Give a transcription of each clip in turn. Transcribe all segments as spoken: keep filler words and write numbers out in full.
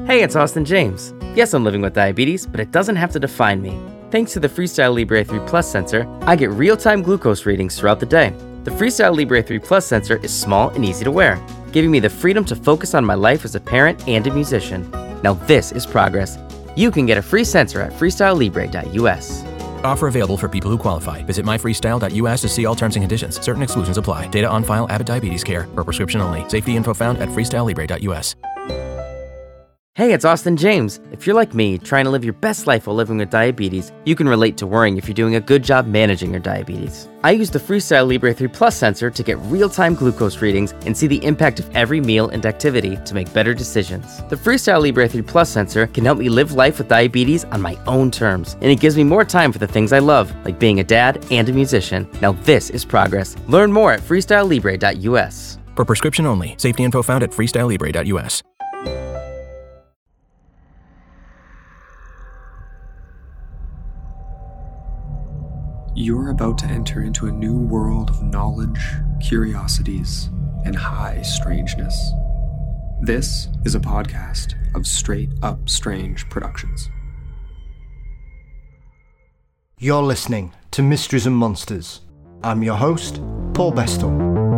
Hey, it's Austin James. Yes, I'm living with diabetes, but it doesn't have to define me. Thanks to the Freestyle Libre three Plus sensor, I get real-time glucose readings throughout the day. The Freestyle Libre three Plus sensor is small and easy to wear, giving me the freedom to focus on my life as a parent and a musician. Now this is progress. You can get a free sensor at freestyle libre dot u s. Offer available for people who qualify. Visit my freestyle dot u s to see all terms and conditions. Certain exclusions apply. Data on file, Abbott Diabetes Care. For prescription only. Safety info found at freestyle libre dot u s. Hey, it's Austin James. If you're like me, trying to live your best life while living with diabetes, you can relate to worrying if you're doing a good job managing your diabetes. I use the Freestyle Libre three Plus sensor to get real-time glucose readings and see the impact of every meal and activity to make better decisions. The Freestyle Libre three Plus sensor can help me live life with diabetes on my own terms, and it gives me more time for the things I love, like being a dad and a musician. Now this is progress. Learn more at freestyle libre dot u s. For prescription only. Safety info found at freestyle libre dot u s. You're about to enter into a new world of knowledge, curiosities, and high strangeness. This is a podcast of Straight Up Strange Productions. You're listening to Mysteries and Monsters. I'm your host, Paul Bestel.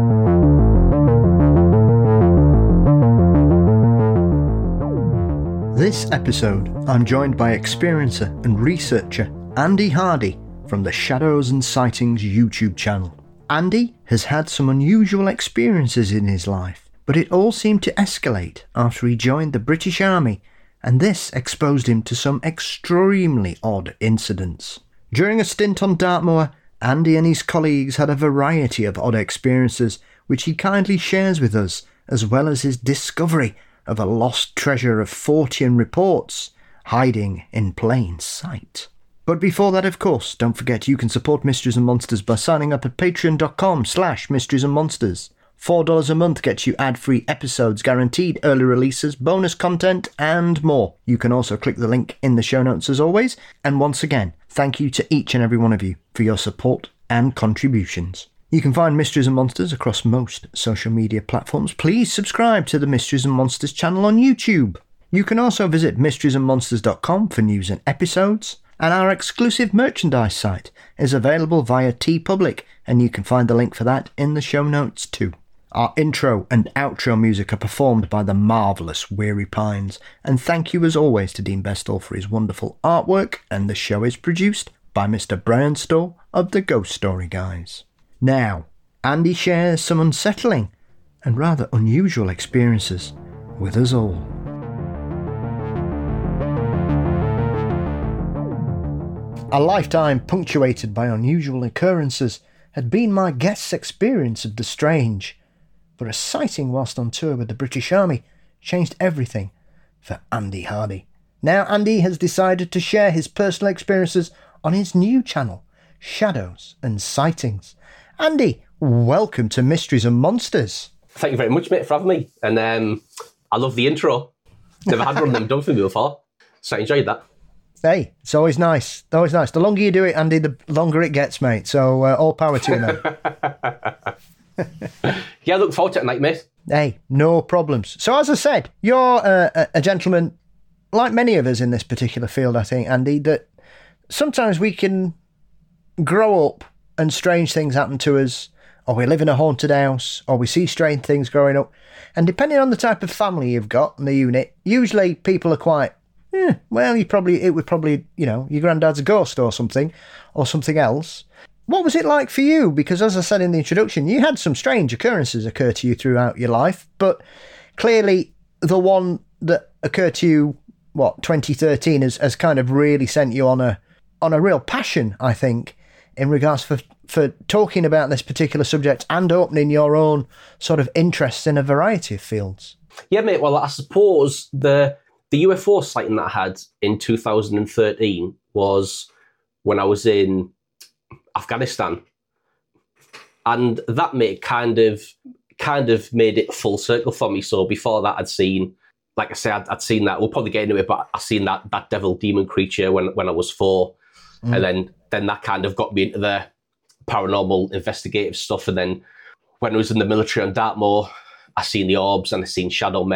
This episode, I'm joined by experiencer and researcher Andy Hardy from the Shadows and Sightings YouTube channel. Andy has had some unusual experiences in his life, but it all seemed to escalate after he joined the British Army, and this exposed him to some extremely odd incidents. During a stint on Dartmoor, Andy and his colleagues had a variety of odd experiences which he kindly shares with us, as well as his discovery of a lost treasure of Fortean reports hiding in plain sight. But before that, of course, don't forget you can support Mysteries and Monsters by signing up at patreon.com slash mysteries and monsters. four dollars a month gets you ad-free episodes, guaranteed early releases, bonus content, and more. You can also click the link in the show notes as always. And once again, thank you to each and every one of you for your support and contributions. You can find Mysteries and Monsters across most social media platforms. Please subscribe to the Mysteries and Monsters channel on YouTube. You can also visit mysteries and monsters dot com for news and episodes. And our exclusive merchandise site is available via TeePublic, and you can find the link for that in the show notes too. Our intro and outro music are performed by the marvellous Weary Pines, and thank you as always to Dean Bestel for his wonderful artwork, and the show is produced by Mister Brian Stoll of the Ghost Story Guys. Now, Andy shares some unsettling and rather unusual experiences with us all. A lifetime punctuated by unusual occurrences had been my guest's experience of the strange, but a sighting whilst on tour with the British Army changed everything for Andy Hardy. Now Andy has decided to share his personal experiences on his new channel, Shadows and Sightings. Andy, welcome to Mysteries and Monsters. Thank you very much, mate, for having me. And um, I love the intro. Never had one of them done for me before, so I enjoyed that. Hey, it's always nice. Always nice. The longer you do it, Andy, the longer it gets, mate. So uh, all power to you, mate. Yeah, I look forward to it tonight, mate. Hey, no problems. So as I said, you're uh, a, a gentleman, like many of us in this particular field, I think, Andy, that sometimes we can grow up and strange things happen to us, or we live in a haunted house, or we see strange things growing up. And depending on the type of family you've got in the unit, usually people are quite, Yeah, well, you probably it would probably, you know, your granddad's a ghost or something, or something else. What was it like for you? Because as I said in the introduction, you had some strange occurrences occur to you throughout your life, but clearly the one that occurred to you, what, twenty thirteen, has, has kind of really sent you on a on a real passion, I think, in regards for for talking about this particular subject and opening your own sort of interests in a variety of fields. Yeah, mate. Well, I suppose the The U F O sighting that I had in two thousand thirteen was when I was in Afghanistan. And that made kind of kind of made it full circle for me. So before that, I'd seen, like I said, I'd, I'd seen that, we'll probably get into it, but I'd seen that that devil demon creature when, when I was four. Mm. And then, then that kind of got me into the paranormal investigative stuff. And then when I was in the military on Dartmoor, I seen the orbs and I seen shadow men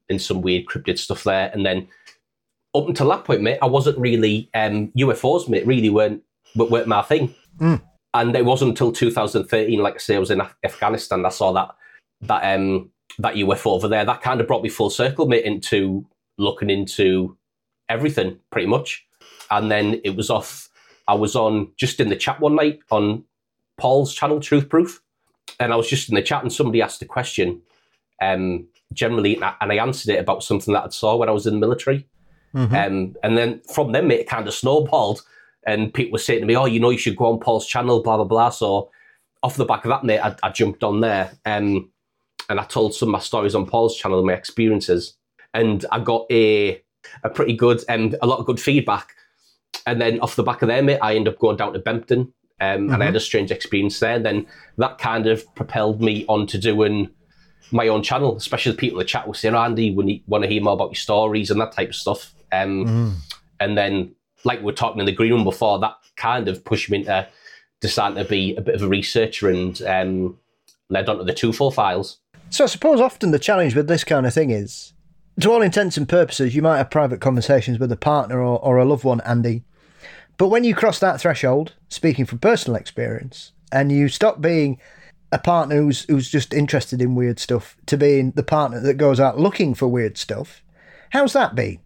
and some weird cryptid stuff there. And then up until that point, mate, I wasn't really um, U F Os, mate. Really weren't weren't my thing. Mm. And it wasn't until two thousand thirteen, like I say, I was in Af- Afghanistan. I saw that that um, that U F O over there. That kind of brought me full circle, mate, into looking into everything, pretty much. And then it was off. I was on just in the chat one night on Paul's channel, Truth Proof, and I was just in the chat, and somebody asked a question, um, generally, and I, and I answered it about something that I saw when I was in the military. Mm-hmm. Um, and then from then, mate, it kind of snowballed. And people were saying to me, oh, you know, you should go on Paul's channel, blah, blah, blah. So off the back of that, mate, I, I jumped on there um, and I told some of my stories on Paul's channel and my experiences. And I got a a pretty good, and um, a lot of good feedback. And then off the back of there, mate, I ended up going down to Bempton um, mm-hmm. and I had a strange experience there. And then that kind of propelled me on to doing my own channel, especially the people in the chat were saying, oh, Andy, we want to hear more about your stories and that type of stuff. Um, mm. And then, like we were talking in the green room before, that kind of pushed me into deciding to be a bit of a researcher and um, led on to the Twofold Files. So I suppose often the challenge with this kind of thing is, to all intents and purposes, you might have private conversations with a partner or, or a loved one, Andy. But when you cross that threshold, speaking from personal experience, and you stop being a partner who's, who's just interested in weird stuff to being the partner that goes out looking for weird stuff, how's that been?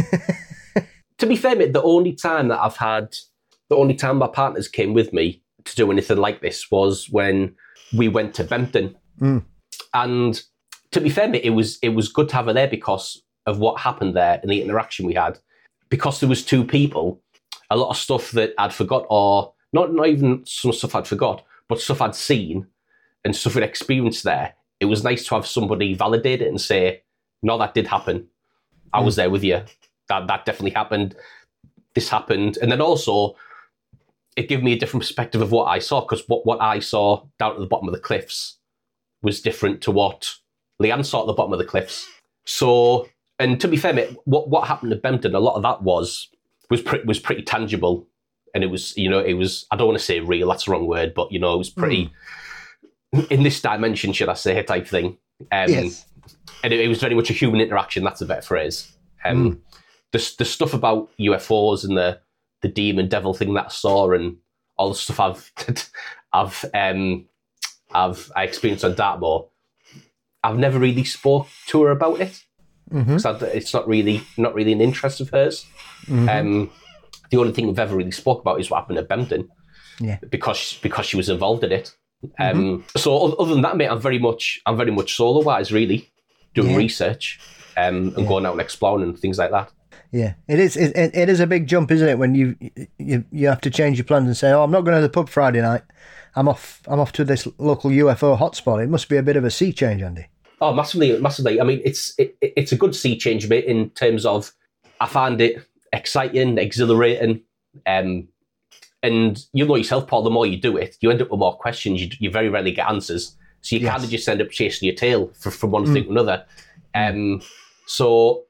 To be fair, mate, the only time that I've had, the only time my partners came with me to do anything like this was when we went to Bempton. Mm. And to be fair, mate, it was it was good to have her there because of what happened there and the interaction we had. Because there was two people, a lot of stuff that I'd forgot, or not, not even some stuff I'd forgot, but stuff I'd seen and stuff I'd experienced there. It was nice to have somebody validate it and say, no, that did happen. I mm. was there with you. That that definitely happened. This happened. And then also, it gave me a different perspective of what I saw, because what, what I saw down at the bottom of the cliffs was different to what Leanne saw at the bottom of the cliffs. So, and to be fair, mate, what, what happened at Bempton, a lot of that was was, pre- was pretty tangible. And it was, you know, it was, I don't want to say real, that's the wrong word, but, you know, it was pretty, mm. in this dimension, should I say, type thing. Um, yes. And it, it was very much a human interaction, that's a better phrase. Um, mm. The, the stuff about U F Os and the, the demon devil thing that I saw and all the stuff I've I've um I've I experienced on Dartmoor, I've never really spoke to her about it. Mm-hmm. It's not really not really an interest of hers. Mm-hmm. Um, the only thing we've ever really spoke about is what happened at Bempton, yeah, because because she was involved in it. Mm-hmm. Um, so other than that, mate, I'm very much I'm very much solo wise, really doing yeah. research um, and yeah. going out and exploring and things like that. Yeah, it is. It, it is a big jump, isn't it? When you you you have to change your plans and say, "Oh, I'm not going to the pub Friday night. I'm off. I'm off to this local U F O hotspot." It must be a bit of a sea change, Andy. Oh, massively, massively. I mean, it's it, it's a good sea change, mate. In terms of, I find it exciting, exhilarating, um, and you know yourself, Paul. The more you do it, you end up with more questions. You, you very rarely get answers, so you yes. kind of just end up chasing your tail for, from one mm. thing to another. Um, so.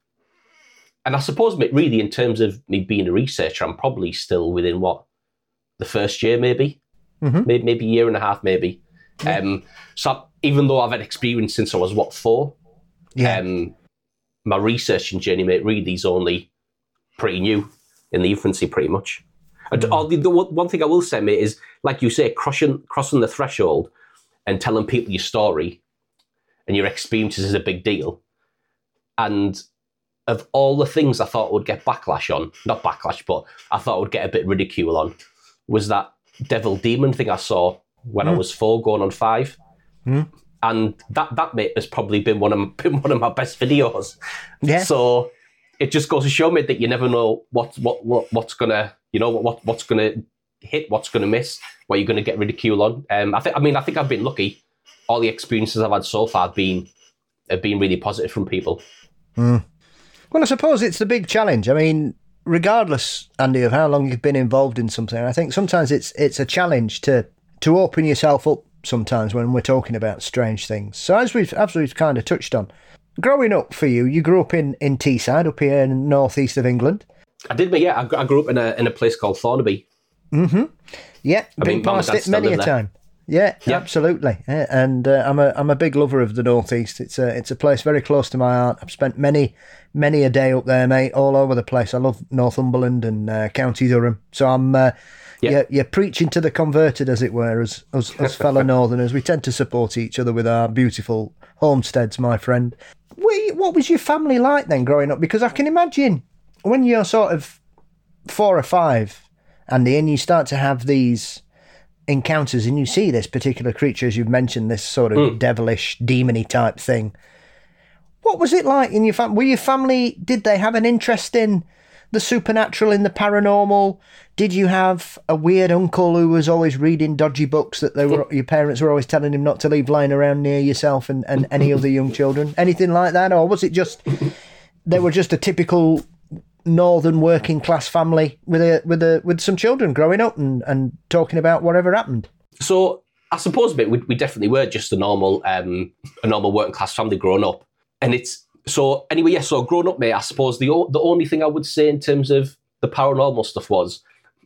And I suppose, mate, really, in terms of me being a researcher, I'm probably still within, what, the first year, maybe? Mm-hmm. Maybe, maybe a year and a half, maybe. Yeah. Um, so even though I've had experience since I was, what, four? Yeah. Um, my researching journey, mate, really is only pretty new, in the infancy, pretty much. Mm. And, oh, the, the one thing I will say, mate, is, like you say, crossing, crossing the threshold and telling people your story and your experiences is a big deal. And of all the things I thought would get backlash on, not backlash, but I thought would get a bit ridicule on, was that devil demon thing I saw when mm. I was four, going on five. Mm. And that, that, mate, has probably been one of been one of my best videos. Yeah. So it just goes to show me that you never know what what, what what's gonna, you know, what what's gonna hit, what's gonna miss, what you're gonna get ridicule on. Um, I think, I mean, I think I've been lucky. All the experiences I've had so far have been have been really positive from people. Mm. Well, I suppose it's the big challenge. I mean, regardless, Andy, of how long you've been involved in something, I think sometimes it's it's a challenge to to open yourself up sometimes when we're talking about strange things. So as we've, as we've kind of touched on, growing up for you, you grew up in, in Teesside, up here in the northeast of England. I did, but yeah, I, I grew up in a in a place called Thornaby. Mm-hmm. Yeah, I been mean, past it many a time. Yeah, Yeah. absolutely. Yeah, and uh, I'm a I'm a big lover of the Northeast. It's a it's a place very close to my heart. I've spent many many a day up there, mate, all over the place. I love Northumberland and uh, County Durham. So I'm uh, Yeah. you're, you're preaching to the converted, as it were, as as, as fellow Northerners. We tend to support each other with our beautiful homesteads, my friend. We, what was your family like then growing up? Because I can imagine when you're sort of four or five, Andy, and you start to have these encounters and you see this particular creature, as you've mentioned, this sort of Mm. devilish, demony type thing. What was it like in your family? Were your family, did they have an interest in the supernatural, in the paranormal? Did you have a weird uncle who was always reading dodgy books that they were, your parents were always telling him not to leave lying around near yourself and, and any other young children? Anything like that? Or was it just, they were just a typical northern working class family with a with a with some children growing up and, and talking about whatever happened? So I suppose, mate, we, we definitely were just a normal um, a normal working class family growing up. And it's, so anyway, yeah, so growing up, mate, I suppose the o- the only thing I would say in terms of the paranormal stuff was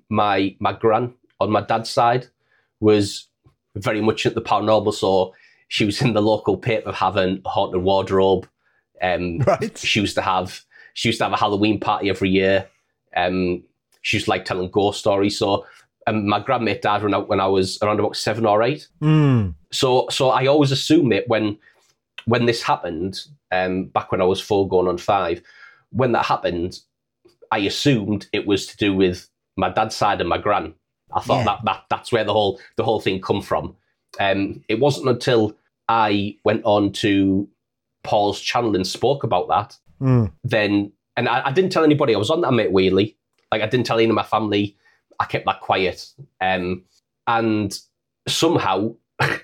my my gran on my dad's side was very much at the paranormal. So she was in the local paper having a haunted wardrobe. Um, Right. She used to have she used to have a Halloween party every year. Um, she used to like telling ghost stories. So um, my grandmate died when I, when I was around about seven or eight. Mm. So so I always assume it when when this happened, um, back when I was four going on five, when that happened, I assumed it was to do with my dad's side and my gran. I thought Yeah. that, that that's where the whole the whole thing come from. Um, it wasn't until I went on to Paul's channel and spoke about that, Mm. then, and I, I didn't tell anybody I was on that, mate, weirdly. Like, I didn't tell any of my family. I kept that quiet. Um, and somehow,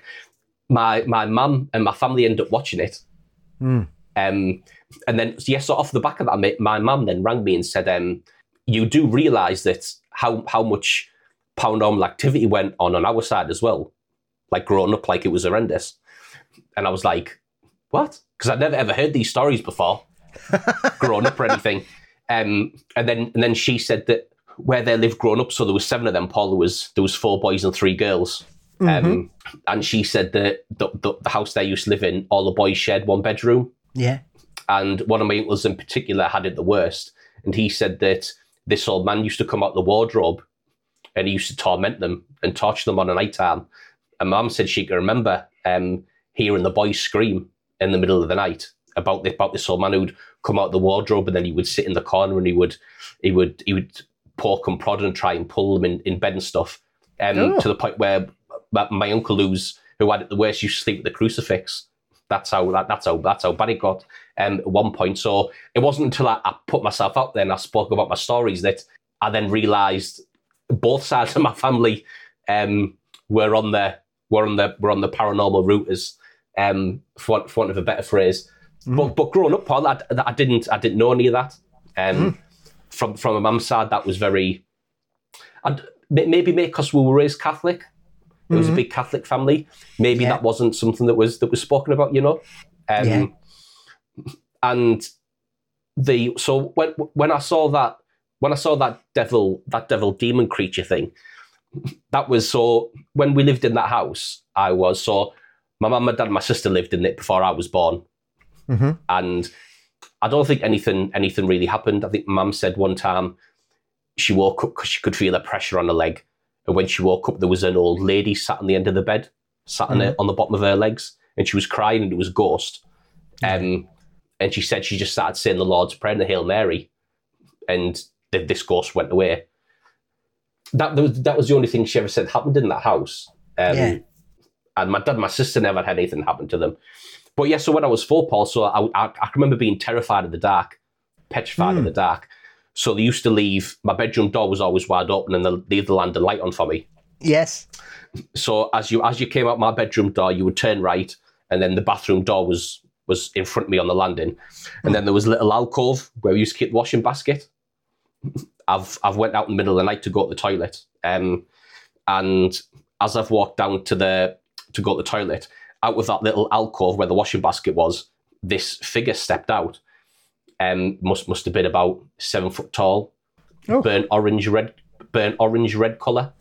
my my mum and my family ended up watching it. Mm. Um, and then, yes, so off the back of that, mate, my mum then rang me and said, um, you do realise that how how much paranormal activity went on on our side as well, like growing up, like it was horrendous. And I was like, what? Because I'd never ever heard these stories before, growing up or anything. Um, and then and then she said that where they lived growing up, so there was seven of them, Paul, there was there was four boys and three girls. Mm-hmm. Um, and she said that the, the, the house they used to live in, all the boys shared one bedroom. Yeah. And one of my uncles in particular had it the worst. And he said that this old man used to come out the wardrobe and he used to torment them and torture them on a night time. And Mum said she could remember um, hearing the boys scream in the middle of the night about this, about this old man who'd come out the wardrobe, and then he would sit in the corner and he would he would he would poke and prod and try and pull them in, in bed and stuff. Um, Oh. To the point where my, my uncle, who's who had it the worst, used to sleep with the crucifix. That's how that, that's how that's how bad it got. Um, at one point, so it wasn't until I, I put myself out there and I spoke about my stories that I then realised both sides of my family um, were on the were on the were on the paranormal route, as um, for, want- for want of a better phrase. Mm. But but growing up, Paul, I, I didn't I didn't know any of that. Um, mm. From from a mum's side, that was very. I'd, maybe because we were raised Catholic, it was mm-hmm. a big Catholic family. Maybe yeah. that wasn't something that was that was spoken about, you know. Um, yeah. And the so when when I saw that when I saw that devil that devil demon creature thing, that was so when we lived in that house. I was so my mum, my dad, and my sister lived in it before I was born, mm-hmm. and I don't think anything anything really happened. I think Mum said one time she woke up because she could feel a pressure on her leg. And when she woke up, there was an old lady sat on the end of the bed, sat mm. on, her, on the bottom of her legs, and she was crying, and it was a ghost. Um, and she said she just started saying the Lord's Prayer and the Hail Mary, and th- this ghost went away. That, that, was, that was the only thing she ever said happened in that house. Um, yeah. And my dad and my sister never had anything happen to them. But yeah, so when I was four, Paul, so I, I, I remember being terrified of the dark, petrified mm. of the dark. So they used to leave, my bedroom door was always wide open and they leave the lantern light on for me. Yes. So as you as you came out my bedroom door, you would turn right, and then the bathroom door was was in front of me on the landing. And then there was a little alcove where we used to keep the washing basket. I've I've went out in the middle of the night to go to the toilet. Um, and as I've walked down to the to go to the toilet, out of that little alcove where the washing basket was, this figure stepped out. Um, must must have been about seven foot tall, oh. burnt orange red, burnt orange red colour.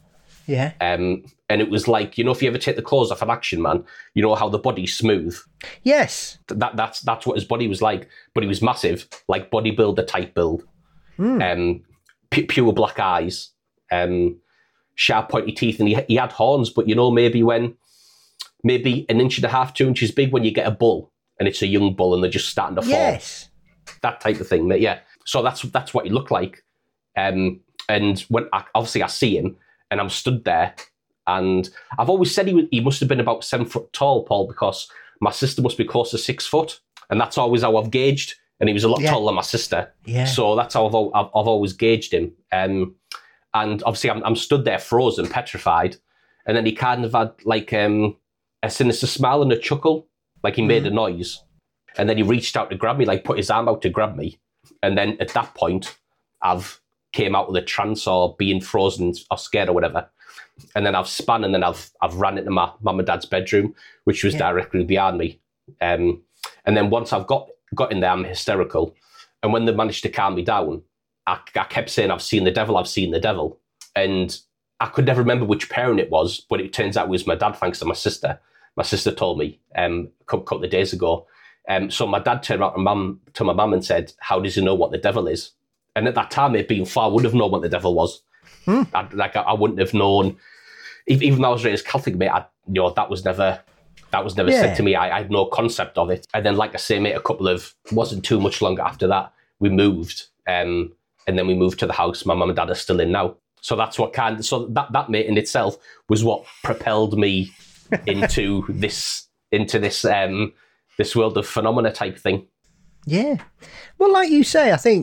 Yeah. Um, and it was like, you know, if you ever take the clothes off an Action Man, you know how the body's smooth. Yes. That that's that's what his body was like, but he was massive, like bodybuilder type build. Mm. Um, p- pure black eyes, um, sharp pointy teeth, and he he had horns. But you know, maybe when maybe an inch and a half, two inches big, when you get a bull and it's a young bull and they're just starting to fall. Yes. That type of thing. Yeah. So that's that's what he looked like. Um, and when I, obviously I see him and I'm stood there, and I've always said he was, he must have been about seven foot tall, Paul, because my sister must be close to six foot, and that's always how I've gauged. And he was a lot yeah. taller than my sister, yeah. So that's how I've, I've, I've always gauged him. Um, and obviously I'm, I'm stood there frozen, petrified, and then he kind of had like um, a sinister smile and a chuckle, like he made mm. a noise, and then he reached out to grab me, like put his arm out to grab me, and then at that point I've came out with a trance or being frozen or scared or whatever. And then I've spun and then I've I've ran into my mum and dad's bedroom, which was yeah. directly behind me. Um, and then once I've got, got in there, I'm hysterical. And when they managed to calm me down, I, I kept saying, I've seen the devil, I've seen the devil. And I could never remember which parent it was, but it turns out it was my dad, thanks to my sister. My sister told me um, a couple of days ago. Um, so my dad turned around to, mum, to my mum and said, how does he know what the devil is? And at that time, it being far, I would have known what the devil was. Hmm. I, like I, I wouldn't have known, even though I was raised Catholic, mate. I, you know, that was never, that was never yeah. said to me. I, I had no concept of it. And then, like I say, mate, a couple of wasn't too much longer after that, we moved, um, and then we moved to the house my mum and dad are still in now. So that's what kind. Of, so that that mate in itself was what propelled me into this into this um, this world of phenomena type thing. Yeah, well, like you say, I think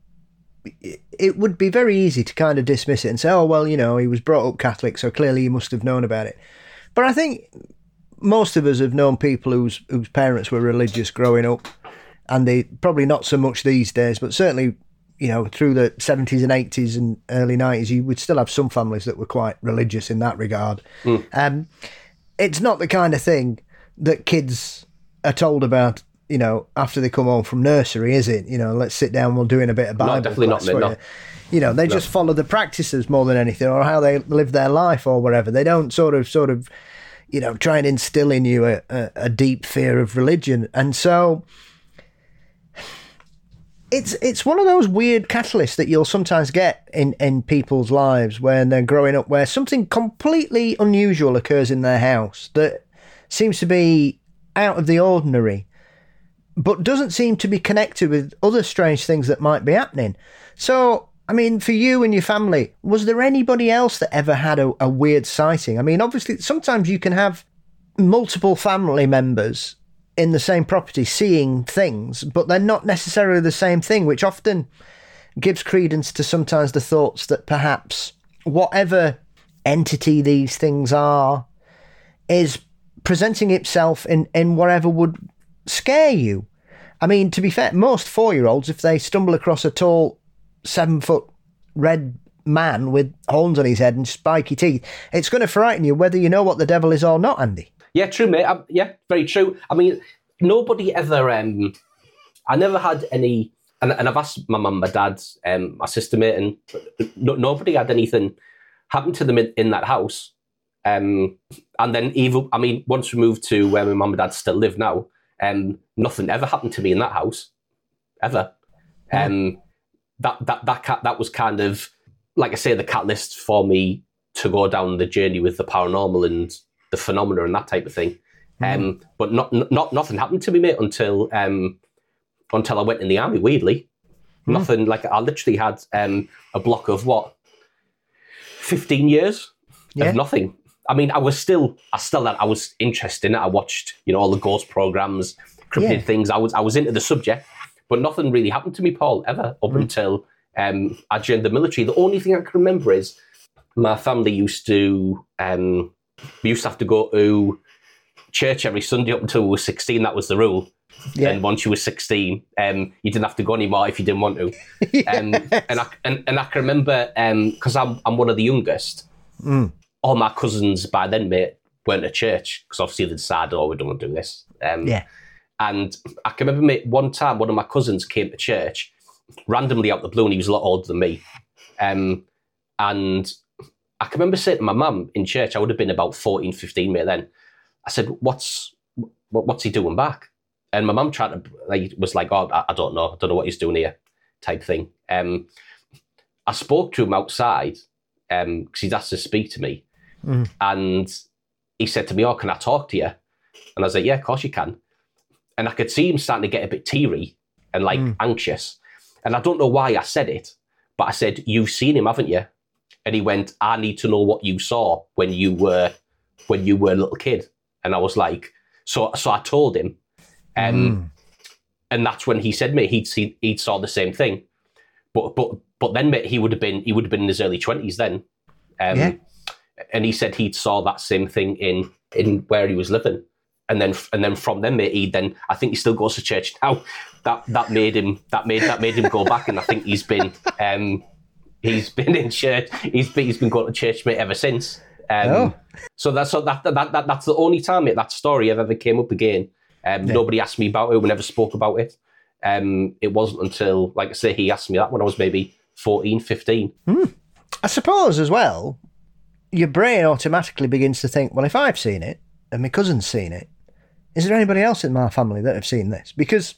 it would be very easy to kind of dismiss it and say, oh, well, you know, he was brought up Catholic, so clearly he must have known about it. But I think most of us have known people whose whose parents were religious growing up, and they probably not so much these days, but certainly, you know, through the seventies and eighties and early nineties, you would still have some families that were quite religious in that regard. Mm. Um, it's not the kind of thing that kids are told about, you know, after they come home from nursery, is it? You know, let's sit down, we'll do in a bit of Bible. No, definitely class not. No. You. you know, they no. just follow the practices more than anything, or how they live their life or whatever. They don't sort of, sort of, you know, try and instill in you a, a, a deep fear of religion. And so it's it's one of those weird catalysts that you'll sometimes get in, in people's lives when they're growing up, where something completely unusual occurs in their house that seems to be out of the ordinary, but doesn't seem to be connected with other strange things that might be happening. So, I mean, for you and your family, was there anybody else that ever had a, a weird sighting? I mean, obviously, sometimes you can have multiple family members in the same property seeing things, but they're not necessarily the same thing, which often gives credence to sometimes the thoughts that perhaps whatever entity these things are is presenting itself in, in whatever would scare you. I mean, to be fair, most four-year-olds, if they stumble across a tall, seven-foot red man with horns on his head and spiky teeth, it's going to frighten you whether you know what the devil is or not, Andy. Yeah, true, mate. Um, yeah, very true. I mean, nobody ever... Um, I never had any... And, and I've asked my mum, my dad, um, my sister, mate, and no, nobody had anything happen to them in, in that house. Um, and then even... I mean, once we moved to where my mum and dad still live now, um, nothing ever happened to me in that house. Ever. Mm. Um, that, that, that, cat, that was kind of, like I say, the catalyst for me to go down the journey with the paranormal and the phenomena and that type of thing. Mm. Um, but not, not nothing happened to me, mate, until um, until I went in the army, weirdly. Mm. Nothing, like I literally had um, a block of what? fifteen years yeah. of nothing. I mean, I was still, I still, I was interested in it. I watched, you know, all the ghost programs, cryptid yeah. things. I was, I was into the subject, but nothing really happened to me, Paul, ever, up mm. until um, I joined the military. The only thing I can remember is my family used to, um, we used to have to go to church every Sunday up until we were sixteen. That was the rule. Yeah. And once you were sixteen, um, you didn't have to go anymore if you didn't want to. yes. um, and, I, and, and I can remember, because um, I'm, I'm one of the youngest, mm. all my cousins by then, mate, weren't at church, because obviously they decided, oh, we don't want to do this. Um, yeah. And I can remember, mate, one time one of my cousins came to church, randomly out the blue, and he was a lot older than me. Um, and I can remember saying to my mum in church, I would have been about fourteen, fifteen, mate, then. I said, what's what, what's he doing back? And my mum tried to, like, was like, oh, I, I don't know. I don't know what he's doing here, type thing. Um, I spoke to him outside because um, he'd asked to speak to me. Mm. And he said to me, oh, can I talk to you? And I was like, yeah, of course you can. And I could see him starting to get a bit teary and, like, mm. anxious. And I don't know why I said it, but I said, you've seen him, haven't you? And he went, I need to know what you saw when you were when you were a little kid. And I was like, so so I told him. Um, mm. And that's when he said, mate, he'd seen he'd saw the same thing. But but but then, mate, he would have been he would have been in his early twenties then. Um, yeah. And he said he'd saw that same thing in in where he was living. And then and then from then, mate, he then I think he still goes to church now. That that made him that made that made him go back, and I think he's been um, he's been in church. He's been he's been going to church, mate, ever since. Um, oh. So that's so that, that that that's the only time, mate, that story ever came up again. Um, yeah. Nobody asked me about it. We never spoke about it. Um, it wasn't until, like I say, he asked me that when I was maybe fourteen, fifteen. Mm. I suppose as well, your brain automatically begins to think, well, if I've seen it and my cousin's seen it, is there anybody else in my family that have seen this? Because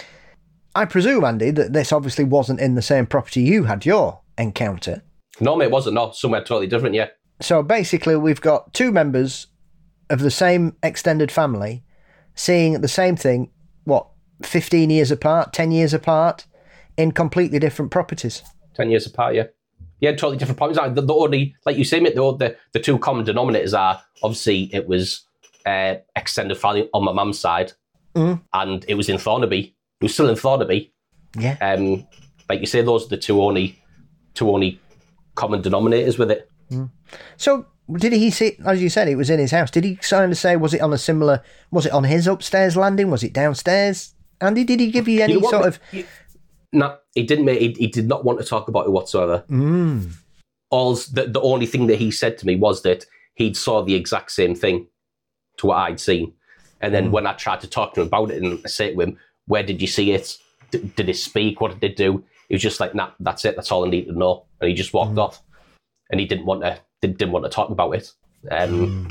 I presume, Andy, that this obviously wasn't in the same property you had your encounter. No, mate, it wasn't. No, somewhere totally different, yeah. So basically, we've got two members of the same extended family seeing the same thing, what, fifteen years apart, ten years apart, in completely different properties. ten years apart, yeah. Yeah, totally different properties. The, the only, like you say, mate, the, the, the two common denominators are, obviously, it was uh, extended family on my mum's side, mm. and it was in Thornaby. It was still in Thornaby. Yeah. Um, like you say, those are the two only, two only common denominators with it. Mm. So, did he see, as you said, it was in his house. Did he kind of say, was it on a similar, was it on his upstairs landing? Was it downstairs? Andy, did he give you any you know what, sort of... You, no, he didn't, mate. He, he did not want to talk about it whatsoever. Mm. All the, the only thing that he said to me was that he'd saw the exact same thing to what I'd seen. And then mm. when I tried to talk to him about it and I say to him, where did you see it? D- did it speak? What did it do? He was just like, nah, that's it. That's all I need to know. And he just walked mm. off. And he didn't want to didn't want to talk about it. Um, mm.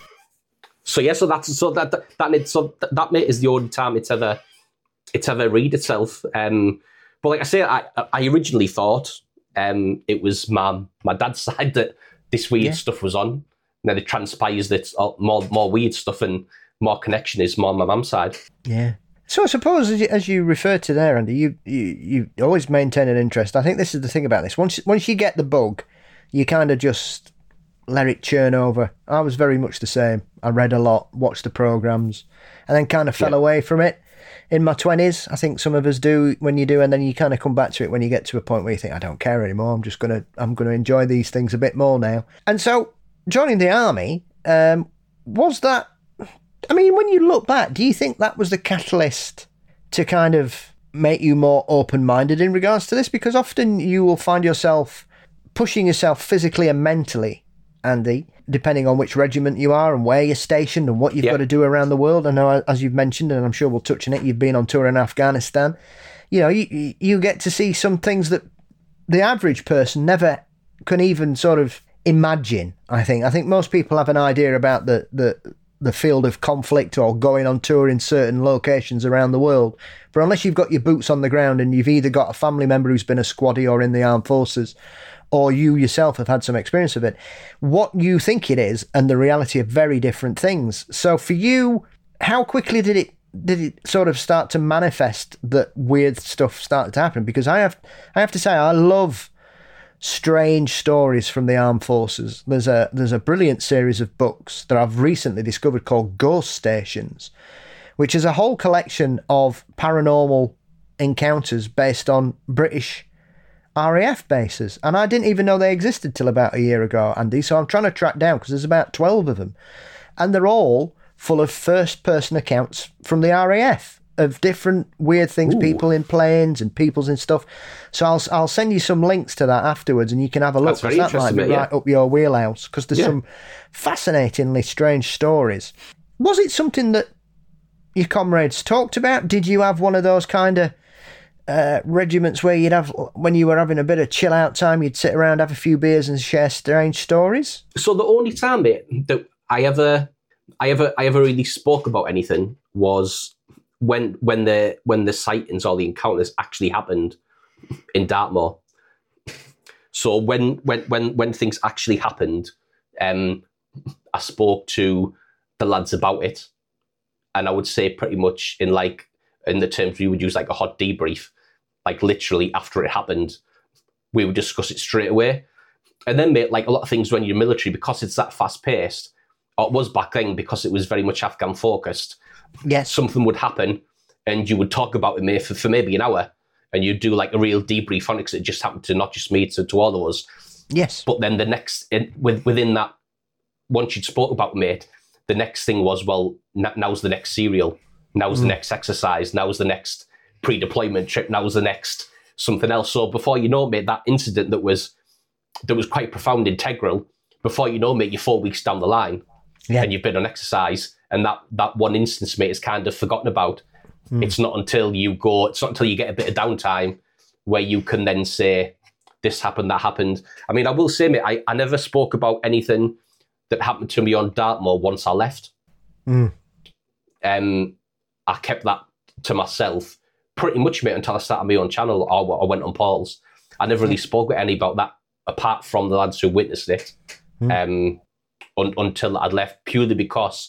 So yeah, so that's so that that that, so that, that mate is the only time it's ever it's ever read itself. Um, but like I say, I I originally thought um, it was my my dad's side that this weird yeah. stuff was on. And then it transpires that more more weird stuff and more connection is more on my mum's side. Yeah. So I suppose, as you, as you referred to there, Andy, you, you you always maintain an interest. I think this is the thing about this. Once once you get the bug, you kind of just let it churn over. I was very much the same. I read a lot, watched the programmes, and then kind of fell yeah. away from it. In my twenties, I think some of us do when you do, and then you kind of come back to it when you get to a point where you think, I don't care anymore. I'm just gonna, I'm gonna enjoy these things a bit more now. And so, joining the army, um, was that? I mean, when you look back, do you think that was the catalyst to kind of make you more open-minded in regards to this? Because often you will find yourself pushing yourself physically and mentally, Andy, depending on which regiment you are and where you're stationed and what you've yep. got to do around the world. I know, as you've mentioned, and I'm sure we'll touch on it, you've been on tour in Afghanistan. You know, you, you get to see some things that the average person never can even sort of imagine, I think. I think most people have an idea about the, the, the field of conflict or going on tour in certain locations around the world. But unless you've got your boots on the ground and you've either got a family member who's been a squaddie or in the armed forces, or you yourself have had some experience of it, what you think it is and the reality are very different things. So for you, how quickly did it did it sort of start to manifest that weird stuff started to happen? Because I have I have to say, I love strange stories from the armed forces. There's a there's a brilliant series of books that I've recently discovered called Ghost Stations, which is a whole collection of paranormal encounters based on British R A F bases, and I didn't even know they existed till about a year ago, Andy, so I'm trying to track down, because there's about twelve of them, and they're all full of first-person accounts from the R A F of different weird things, Ooh. people in planes and people's in stuff. So I'll I'll send you some links to that afterwards, and you can have a look, because that might be yeah. right up your wheelhouse, because there's yeah. some fascinatingly strange stories. Was it something that your comrades talked about? Did you have one of those kind of uh, regiments where you'd have, when you were having a bit of chill out time, you'd sit around, have a few beers and share strange stories? So the only time, mate, that I ever, I ever, I ever really spoke about anything was when when the when the sightings or the encounters actually happened in Dartmoor. So when when when when things actually happened, um, I spoke to the lads about it, and I would say pretty much in like in the terms we would use, like a hot debrief, like literally after it happened, we would discuss it straight away. And then, mate, like a lot of things when you're military, because it's that fast paced, or it was back then because it was very much Afghan focused. Yes, something would happen, and you would talk about it, mate, for, for maybe an hour. And you'd do like a real debrief on it because it just happened to not just me, to, to all of us. Yes. But then the next, in, with, within that, once you'd spoke about mate, the next thing was, well, n- now's the next serial. Now's mm. the next exercise. Now's the next pre-deployment trip. Now's the next something else. So before you know, mate, that incident that was that was quite profound, integral, before you know, mate, you're four weeks down the line yeah. and you've been on exercise, and that, that one instance, mate, is kind of forgotten about. Mm. It's not until you go, it's not until you get a bit of downtime where you can then say, this happened, that happened. I mean, I will say, mate, I, I never spoke about anything that happened to me on Dartmoor once I left. Mm. Um, I kept that to myself pretty much, mate, until I started my own channel or I went on Paul's. I never really spoke with any about that, apart from the lads who witnessed it, mm. um, un- until I'd left, purely because,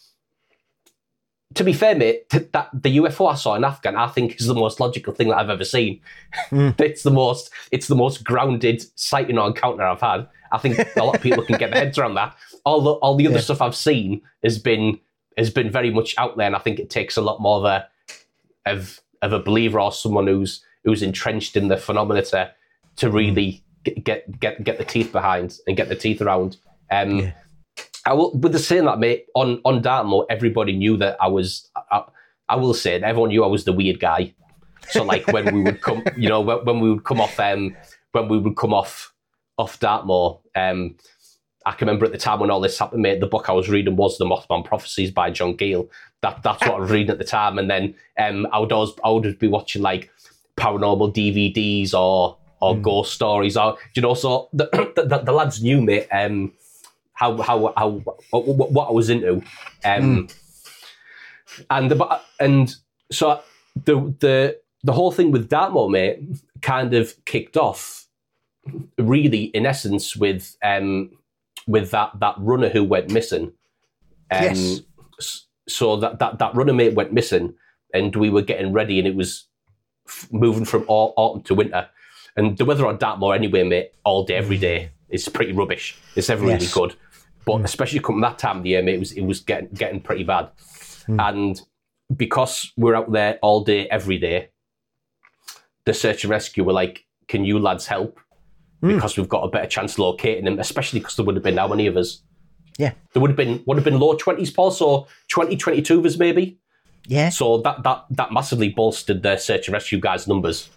to be fair, mate, th- that the U F O I saw in Afghan, I think is the most logical thing that I've ever seen. Mm. it's the most, it's the most grounded sighting or encounter I've had. I think a lot of people can get their heads around that. All the all the other yeah. stuff I've seen has been has been very much out there, and I think it takes a lot more of a of of a believer or someone who's who's entrenched in the phenomena to to really get get get, get the teeth behind and get the teeth around. Um, yeah. I will, with the saying that, mate, on on Dartmoor, everybody knew that I was. I, I will say it, everyone knew I was the weird guy. So, like when we would come, you know, when, when we would come off, um, when we would come off. off Dartmoor. Um, I can remember at the time when all this happened, mate, the book I was reading was The Mothman Prophecies by John Keel. That, that's what I was reading at the time. And then um, I would always I would be watching like paranormal D V Ds or or mm. ghost stories. Or, you know, so the, the, the lads knew, mate, um, how, how, how, what, what I was into. Um, mm. And the, and so the, the, the whole thing with Dartmoor, mate, kind of kicked off really, in essence, with um, with that, that runner who went missing. Um, yes. So that, that, that runner, mate, went missing, and we were getting ready, and it was f- moving from au- autumn to winter. And the weather on Dartmoor, anyway, mate, all day, every day, is pretty rubbish. It's never yes. really good. But mm. especially coming that time of the year, mate, it was, it was getting, getting pretty bad. Mm. And because we're out there all day, every day, the search and rescue were like, can you lads help? Because we've got a better chance locating them, especially because there would have been how many of us? Yeah. There would have been would have been low twenties, Paul, so twenty, twenty-two of us maybe. Yeah. So that that that massively bolstered the search and rescue guys' numbers.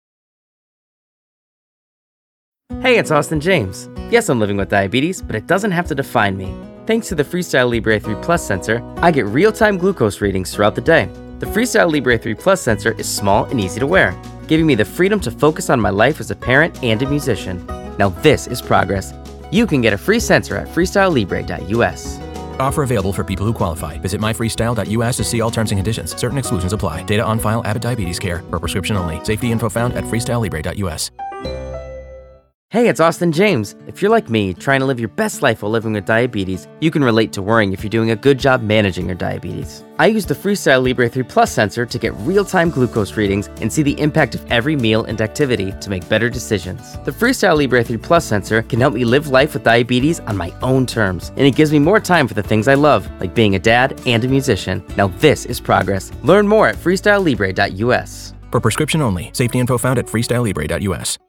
Hey, it's Austin James. Yes, I'm living with diabetes, but it doesn't have to define me. Thanks to the Freestyle Libre three Plus sensor, I get real-time glucose readings throughout the day. The Freestyle Libre three Plus sensor is small and easy to wear, giving me the freedom to focus on my life as a parent and a musician. Now this is progress. You can get a free sensor at freestyle libre dot u s. Offer available for people who qualify. Visit my freestyle dot u s to see all terms and conditions. Certain exclusions apply. Data on file, Abbott Diabetes Care, or prescription only. Safety info found at freestyle libre dot u s. Hey, it's Austin James. If you're like me, trying to live your best life while living with diabetes, you can relate to worrying if you're doing a good job managing your diabetes. I use the Freestyle Libre three Plus sensor to get real-time glucose readings and see the impact of every meal and activity to make better decisions. The Freestyle Libre three Plus sensor can help me live life with diabetes on my own terms, and it gives me more time for the things I love, like being a dad and a musician. Now this is progress. Learn more at freestyle libre dot u s. For prescription only. Safety info found at freestyle libre dot u s.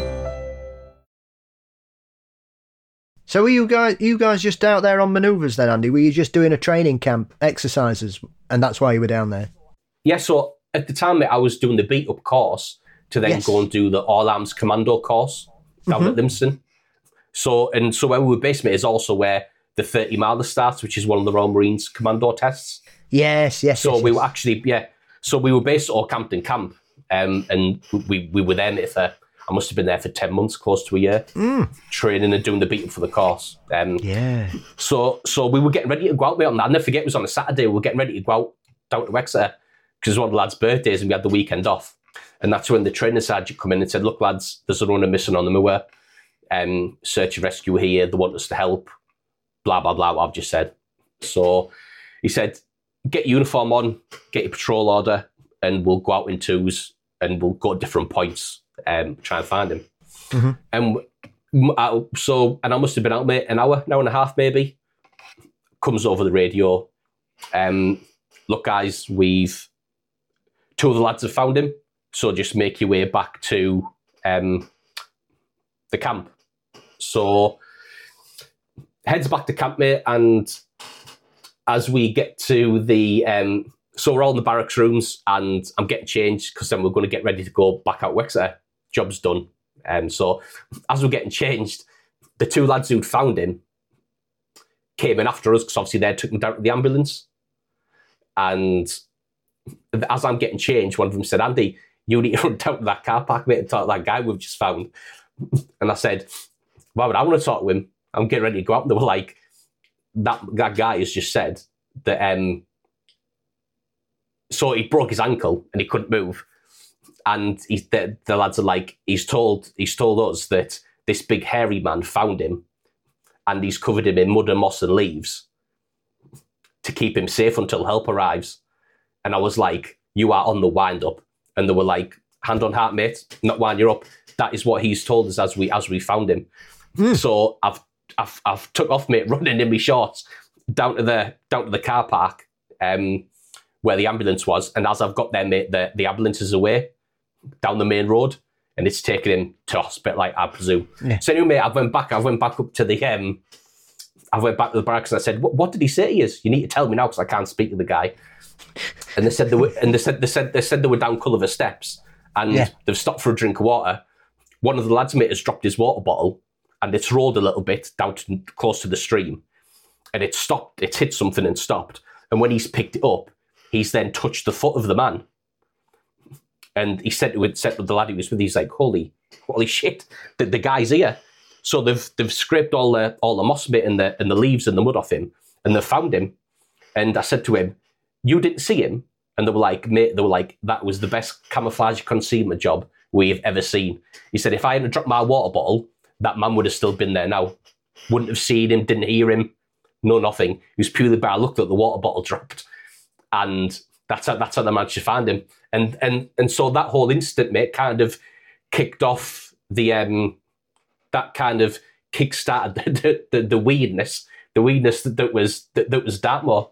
So were you guys, you guys just out there on manoeuvres then, Andy? Were you just doing a training camp, exercises, and that's why you were down there? Yeah, so at the time, mate, I was doing the beat-up course to then yes. go and do the All-Arms Commando course down mm-hmm. at Lympstone. So, and so where we were based, mate, is also where the thirty miler starts, which is one of the Royal Marines Commando tests. Yes, yes. So yes, we yes. were actually, yeah, so we were based or camped in camp Um, and we, we were there mate, for, I must have been there for ten months, close to a year, mm. training and doing the beating for the course. Um, yeah. So so we were getting ready to go out, mate. I'll never forget, it was on a Saturday. We were getting ready to go out down to Exeter because it was one of the lads' birthdays and we had the weekend off. And that's when the training sergeant come in and said, look, lads, there's a runner missing on the moor. Um, search and rescue here. They want us to help. Blah, blah, blah, what I've just said. So he said, get uniform on, get your patrol order, and we'll go out in twos and we'll go to different points and um, try and find him. Mm-hmm. And I, so, and I must have been out, mate, an hour, an hour and a half maybe. Comes over the radio. Um, look, guys, we've, two of the lads have found him. So just make your way back to um, the camp. So heads back to camp, mate, and as we get to the... Um, so we're all in the barracks rooms and I'm getting changed because then we're going to get ready to go back out Exeter. Job's done. Um, so as we're getting changed, the two lads who'd found him came in after us because obviously they took him down to the ambulance. And as I'm getting changed, one of them said, Andy, you need to run down to that car park, mate, and talk to that guy we've just found. And I said, why would I want to talk to him? I'm getting ready to go out. And they were like, that, that guy has just said that, um, so he broke his ankle and he couldn't move. And he's, the, the lads are like, he's told, he's told us that this big hairy man found him and he's covered him in mud and moss and leaves to keep him safe until help arrives. And I was like, you are on the wind up. And they were like, hand on heart, mate, not wind you up. That is what he's told us as we as we found him. Mm. So I've I've I've took off, mate, running in my shorts down to the down to the car park, um, where the ambulance was. And as I've got there, mate, the, the ambulance is away down the main road, and it's taken him to hospital, like I presume. Yeah. So anyway, mate, I went back. I went back up to the um, I went back to the barracks and I said, "What, what did he say to you? You need to tell me now because I can't speak to the guy." And they said they were, and they said they said they said they were down Culliver Steps, and yeah. they've stopped for a drink of water. One of the lads, mate, has dropped his water bottle, and it's rolled a little bit down to, close to the stream, and it stopped. It's hit something and stopped. And when he's picked it up, he's then touched the foot of the man, and he said to said to the lad he was with, he's like, "Holy, holy shit, the, the guy's here." So they've they've scraped all the all the moss, mate, and the and the leaves and the mud off him, and they've found him. And I said to him, "You didn't see him?" And they were like, mate, they were like, that was the best camouflage concealment job we've ever seen. He said, if I hadn't dropped my water bottle, that man would have still been there now. Wouldn't have seen him, didn't hear him, no nothing. It was purely by look that the water bottle dropped. And that's how, that's how they managed to find him. And and and so that whole incident, mate, kind of kicked off the, um, that kind of kick-started the, the, the, the weirdness, the weirdness that, that was that, that was Dartmoor.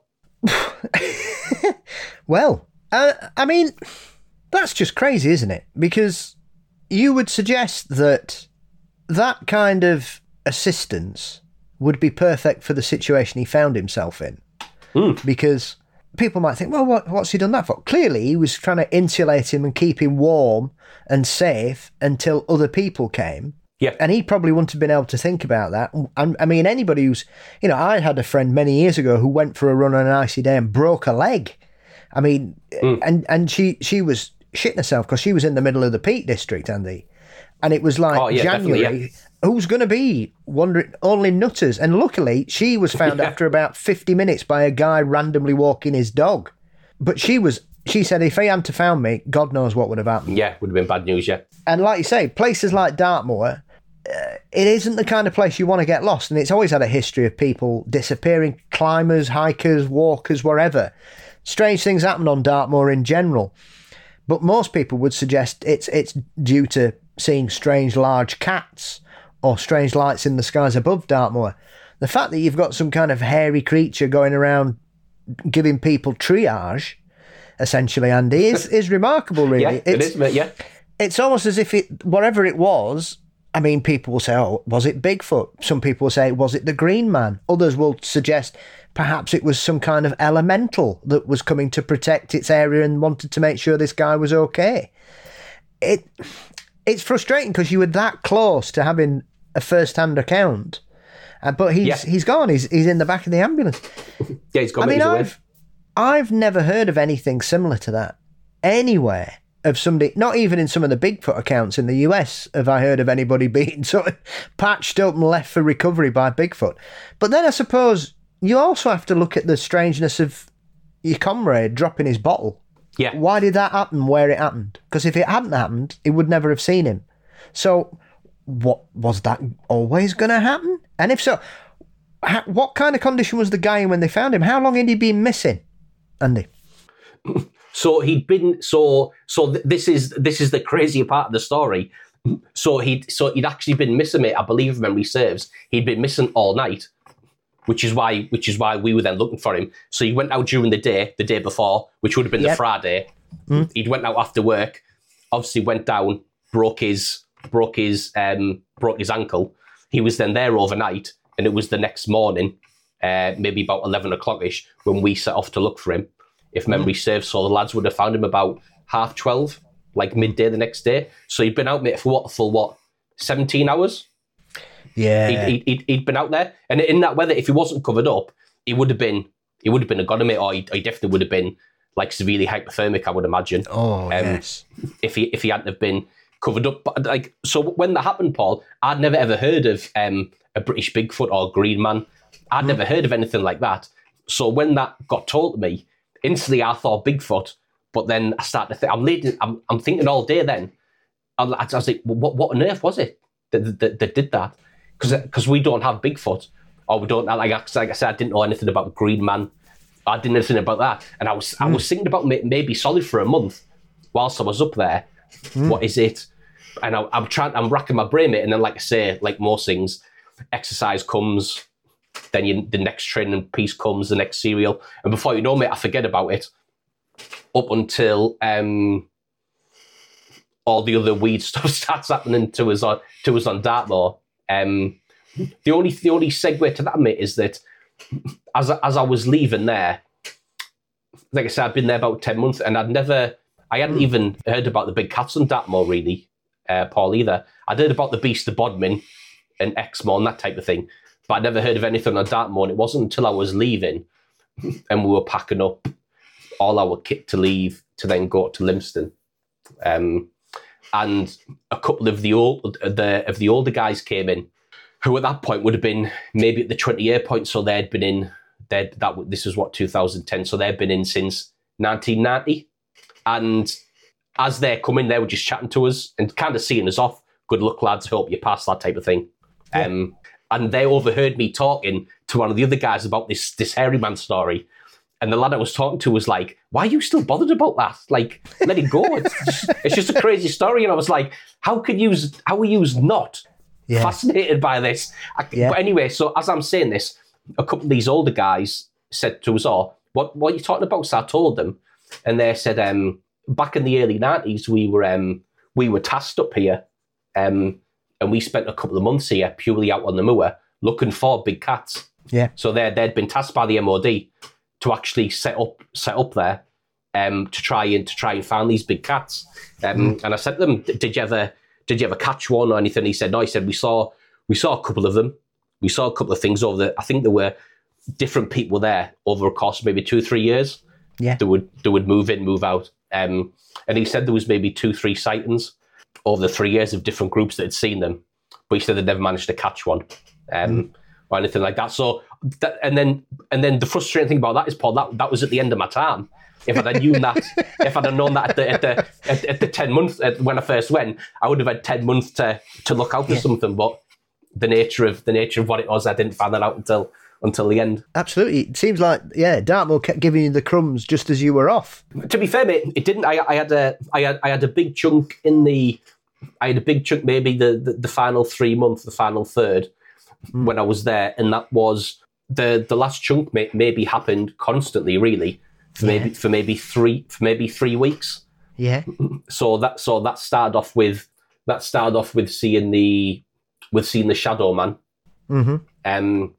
Well, uh, I mean, that's just crazy, isn't it? Because you would suggest that that kind of assistance would be perfect for the situation he found himself in. Mm. Because people might think, well, what, what's he done that for? Clearly, he was trying to insulate him and keep him warm and safe until other people came. Yeah. And he probably wouldn't have been able to think about that. And I mean, anybody who's, you know, I had a friend many years ago who went for a run on an icy day and broke a leg. I mean, mm. and, and she, she was shitting herself because she was in the middle of the Peak District, Andy. And it was like oh, yeah, January. Yeah. Who's going to be wondering? Only nutters. And luckily, she was found yeah. after about fifty minutes by a guy randomly walking his dog. But she was, she said, if he hadn't have found me, God knows what would have happened. Yeah, would have been bad news, yeah. And like you say, places like Dartmoor, uh, it isn't the kind of place you want to get lost. And it's always had a history of people disappearing, climbers, hikers, walkers, wherever. Strange things happen on Dartmoor in general. But most people would suggest it's it's due to seeing strange large cats or strange lights in the skies above Dartmoor. The fact that you've got some kind of hairy creature going around giving people triage, essentially, Andy, is, is remarkable, really. Yeah, it's, it is, mate, yeah. It's almost as if it, whatever it was, I mean, people will say, oh, was it Bigfoot? Some people will say, was it the Green Man? Others will suggest perhaps it was some kind of elemental that was coming to protect its area and wanted to make sure this guy was okay. It It's frustrating because you were that close to having a first-hand account, uh, but he's yeah. he's gone. He's he's in the back of the ambulance. Yeah, he's gone. I mean, I've I've never heard of anything similar to that anywhere of somebody, not even in some of the Bigfoot accounts in the U S, have I heard of anybody being sort of patched up and left for recovery by Bigfoot. But then I suppose you also have to look at the strangeness of your comrade dropping his bottle. Yeah. Why did that happen where it happened? Because if it hadn't happened, he would never have seen him. So what was that always going to happen? And if so, how, what kind of condition was the guy in when they found him? How long had he been missing, Andy? So he'd been so so. Th- this is this is the crazier part of the story. So he'd so he'd actually been missing, mate. I believe, if memory serves, he'd been missing all night, which is why which is why we were then looking for him. So he went out during the day, the day before, which would have been Yep. the Friday. Mm. He'd went out after work. Obviously, went down, broke his broke his um broke his ankle. He was then there overnight, and it was the next morning, uh, maybe about eleven o'clock ish, when we set off to look for him. If memory serves, so the lads would have found him about half twelve, like midday the next day. So he'd been out, mate, for what, for what, seventeen hours? Yeah. He'd, he'd, he'd been out there, and in that weather, if he wasn't covered up, he would have been, he would have been a goner, mate, or he, he definitely would have been like severely hypothermic, I would imagine. Oh, um, yes. If he if he hadn't have been covered up, but like, so when that happened, Paul, I'd never ever heard of um, a British Bigfoot or Green Man. I'd mm. never heard of anything like that. So when that got told to me, instantly, I thought Bigfoot, but then I started to think. I'm leading, I'm, I'm thinking all day. Then I, I was like, "What? What on earth was it that that, that did that?" Because because we don't have Bigfoot, or we don't like. Like I said, I didn't know anything about Green Man. I didn't know anything about that, and I was mm. I was thinking about maybe solid for a month whilst I was up there. Mm. What is it? And I, I'm trying. I'm racking my brain, mate. And then, like I say, like most things, exercise comes. Then you, the next training piece comes, the next serial. And before you know, mate, I forget about it up until um, all the other weed stuff starts happening to us on to us on Dartmoor. Um, the only the only segue to that, mate, is that as I, as I was leaving there, like I said, I'd been there about ten months, and I'd never, I hadn't even heard about the big cats on Dartmoor, really, uh, Paul, either. I'd heard about the Beast of Bodmin and Exmoor and that type of thing. But I'd never heard of anything on Dartmoor, and it wasn't until I was leaving and we were packing up all our kit to leave to then go to Lympstone. Um, and a couple of the old the of the older guys came in, who at that point would have been maybe at the twenty-year point, so they'd been in, they'd, that this was what, two thousand ten, so they'd been in since nineteen ninety. And as they're coming, they were just chatting to us and kind of seeing us off. Good luck, lads, hope you pass, that type of thing. Yeah. Um, And they overheard me talking to one of the other guys about this this hairy man story. And the lad I was talking to was like, why are you still bothered about that? Like, let it go. It's just, it's just a crazy story. And I was like, how could you, how are you not yeah. fascinated by this? I, yeah. But anyway, so as I'm saying this, a couple of these older guys said to us all, what, what are you talking about? So I told them. And they said, um, back in the early nineties, we were um, we were tasked up here. Um, And we spent a couple of months here purely out on the moor looking for big cats. Yeah. So they they'd been tasked by the M O D to actually set up set up there um, to try and to try and find these big cats. Um, mm. And I said to them, "Did you ever did you ever catch one or anything?" He said, "No." He said, "We saw we saw a couple of them. We saw a couple of things over the. I think there were different people there over a course of maybe two or three years. Yeah. They would they would move in, move out. Um, and he said there was maybe two, three sightings over the three years of different groups that had seen them, but he said they'd never managed to catch one um, mm. or anything like that. So, that, and then and then the frustrating thing about that is, Paul, that, that was at the end of my time. If I'd have known that, if I'd have known that at the at the at, at the ten months at, when I first went, I would have had ten months to to look out for yeah. something. But the nature of the nature of what it was, I didn't find that out until until the end. Absolutely, it seems like yeah, Dartmoor kept giving you the crumbs just as you were off. To be fair, mate, it didn't. I, I had a I had I had a big chunk in the. I had a big chunk, maybe the, the, the final three months, the final third, mm. when I was there, and that was the the last chunk. May, maybe happened constantly, really, for yeah. maybe for maybe three for maybe three weeks. Yeah. So that so that started off with that started off with seeing the with seeing the Shadow Man. Mm-hmm. Um.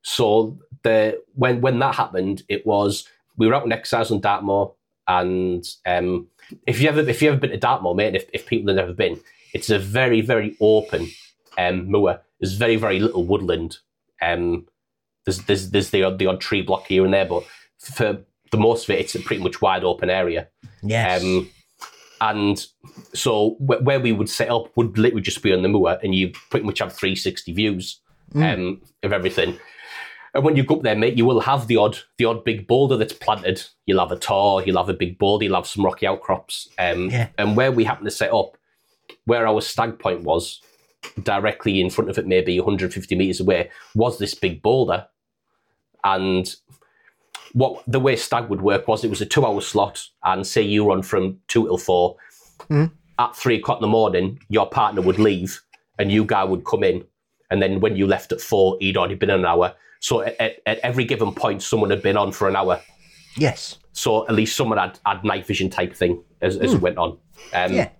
So the when when that happened, it was we were out in exercise on Dartmoor, and um. If you ever if you ever been to Dartmoor, mate, if, if people have never been, it's a very, very open um, moor. There's very, very little woodland. Um, there's there's there's the odd, the odd tree block here and there, but for the most of it, it's a pretty much wide open area. Yes. Um, And so wh- where we would set up would literally just be on the moor, and you pretty much have three sixty views mm. um, of everything. And when you go up there, mate, you will have the odd the odd big boulder that's planted. You'll have a tar, you'll have a big boulder, you'll have some rocky outcrops. Um, yeah. And where we happen to set up, where our stag point was, directly in front of it, maybe one hundred fifty metres away, was this big boulder. And what the way stag would work was it was a two-hour slot, and say you run from two till four. Mm. At three o'clock in the morning, your partner would leave, and you guy would come in. And then when you left at four, he'd already been an hour. So at, at, at every given point, someone had been on for an hour. Yes. So at least someone had, had night vision type thing as, as mm. it went on. Um, yeah.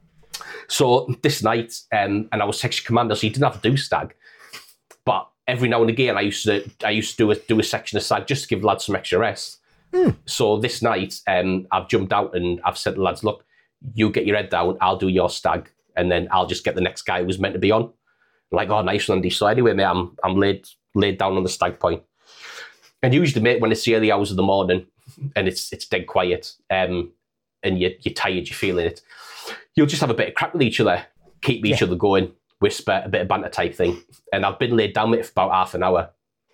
So this night, um, and I was section commander, so you didn't have to do stag. But every now and again, I used to I used to do a, do a section of stag just to give lads some extra rest. Mm. So this night, um, I've jumped out and I've said to the lads, look, you get your head down, I'll do your stag, and then I'll just get the next guy who's meant to be on. I'm like, oh, nice one, Andy. So anyway, mate, I'm I'm laid laid down on the stag point. And usually, mate, when it's the early hours of the morning and it's it's dead quiet, um, and you're, you're tired, you're feeling it, you'll just have a bit of crack with each other, keep each yeah. other going, whisper, a bit of banter type thing. And I've been laid down with it for about half an hour.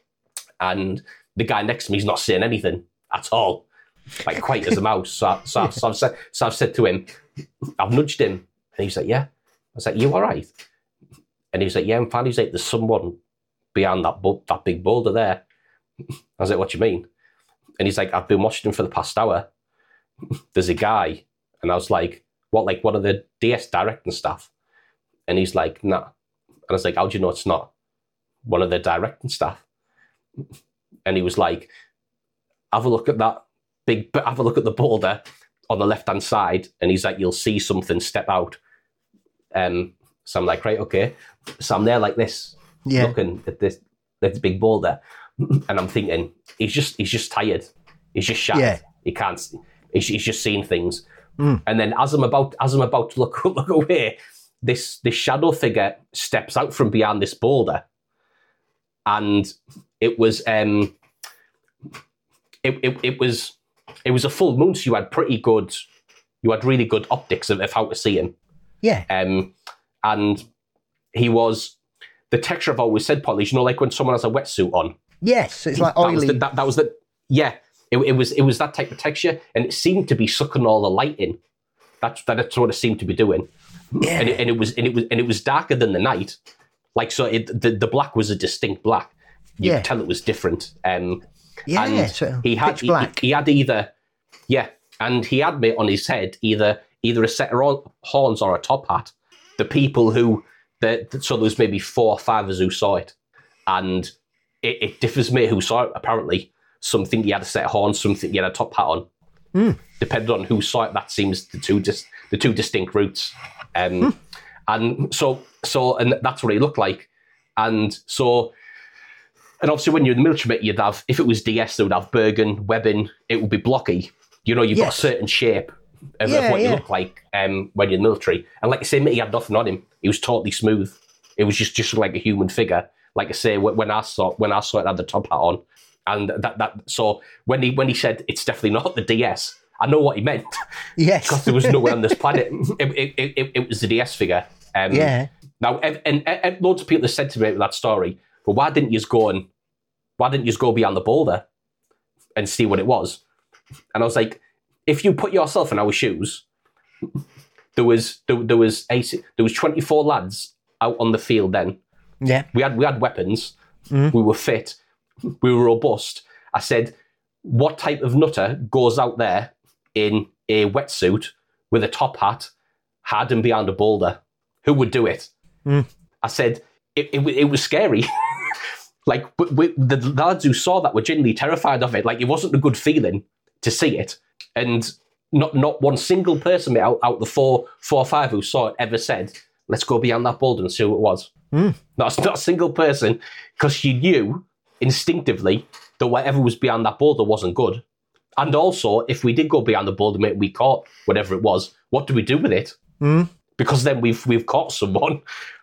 And the guy next to me is not saying anything at all, like quiet as a mouse. So, so, I've, so, I've said, so I've said to him, I've nudged him, and he's like, yeah. I was like, you all right? And he was like, yeah, I'm fine. He's like, there's someone behind that bu- that big boulder there. I was like, what do you mean? And he's like, I've been watching him for the past hour. There's a guy. And I was like, what, like one of the D S directing staff? And he's like, nah. And I was like, how do you know it's not one of the directing staff? And he was like, have a look at that big, have a look at the boulder on the left-hand side. And he's like, you'll see something step out. Um, so I'm like, right, okay. So I'm there like this, yeah. looking at this, this big boulder. And I'm thinking, he's just he's just tired. He's just shattered. Yeah. He can't, he's, he's just seeing things. Mm. And then as I'm about as I'm about to look, look away, this, this shadow figure steps out from behind this boulder. And it was um it, it, it was it was a full moon, so you had pretty good you had really good optics of, of how to see him. Yeah. Um and he was the texture I've always said, Polly, you know, like when someone has a wetsuit on. Yes, it's like oily. That was the, that, that was the yeah. It, it was it was that type of texture, and it seemed to be sucking all the light in. That's that's what it seemed to be doing. Yeah. And it, and it was and it was and it was darker than the night. Like so, it, the the black was a distinct black. You yeah. could tell it was different. Um, yeah, and so he had he, he had either yeah, and he had mate on his head either either a set of horns or a top hat. The people who the so there was maybe four or five of us who saw it, and it, it differs mate who saw it. Apparently, some think he had a set of horns, some think he had a top hat on. Mm. Depending on who saw it, that seems the two dis- the two distinct routes. Um, mm. And so so and that's what he looked like. And so. And obviously, when you're in the military, you'd have, if it was D S, they would have Bergen, webbing, it would be blocky. You know, you've yes. got a certain shape of, yeah, of what yeah. you look like um, when you're in the military. And like I say, he had nothing on him. He was totally smooth. It was just, just like a human figure. Like I say, when I saw when I saw it, it had the top hat on. And that, that so when he when he said, it's definitely not the D S, I know what he meant. Yes. Because there was no way on this planet. It, it, it, it was the D S figure. Um, yeah. Now, and, and, and loads of people have said to me about that story, but why didn't you just go and why didn't you just go beyond the boulder and see what it was? And I was like, if you put yourself in our shoes, there was there, there was eight, there was twenty-four lads out on the field then. Yeah. We had we had weapons. Mm-hmm. We were fit. We were robust. I said, what type of nutter goes out there in a wetsuit with a top hat, hiding behind a boulder? Who would do it? Mm. I said, it, it, it was scary. Like, but we, the lads who saw that were genuinely terrified of it. Like, it wasn't a good feeling to see it. And not not one single person out, out the four, four or five who saw it ever said, let's go beyond that boulder and see what it was. Mm. Not, not a single person, because you knew instinctively that whatever was beyond that boulder wasn't good. And also, if we did go beyond the boulder, mate, we caught whatever it was, what do we do with it? Mm. Because then we've we've caught someone.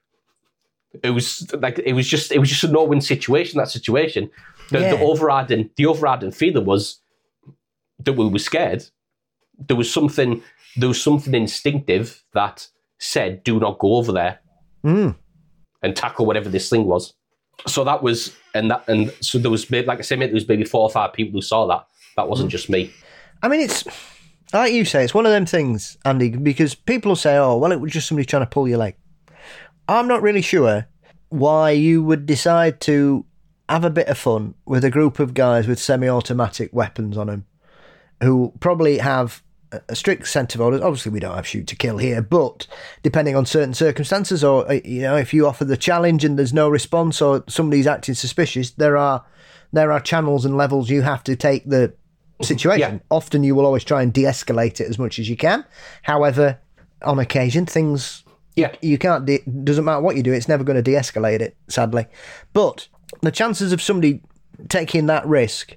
It was like it was just it was just a no-win situation. That situation, the, yeah. the overriding the overriding feeling was that we were scared. There was something there was something instinctive that said, do not go over there Mm. and tackle whatever this thing was. So that was, and that, and so there was, like I said, there was maybe four or five people who saw that. That wasn't just me. I mean, it's, like you say, it's one of them things, Andy, because people will say, oh, well, it was just somebody trying to pull your leg. I'm not really sure why you would decide to have a bit of fun with a group of guys with semi-automatic weapons on them who probably have a strict sense of orders. Obviously, we don't have shoot to kill here, but depending on certain circumstances, or, you know, if you offer the challenge and there's no response or somebody's acting suspicious, there are there are channels and levels you have to take the situation. Yeah. Often you will always try and de-escalate it as much as you can. However, on occasion, things... Yeah. You can't... De- doesn't matter what you do, it's never going to de-escalate it, sadly. But the chances of somebody taking that risk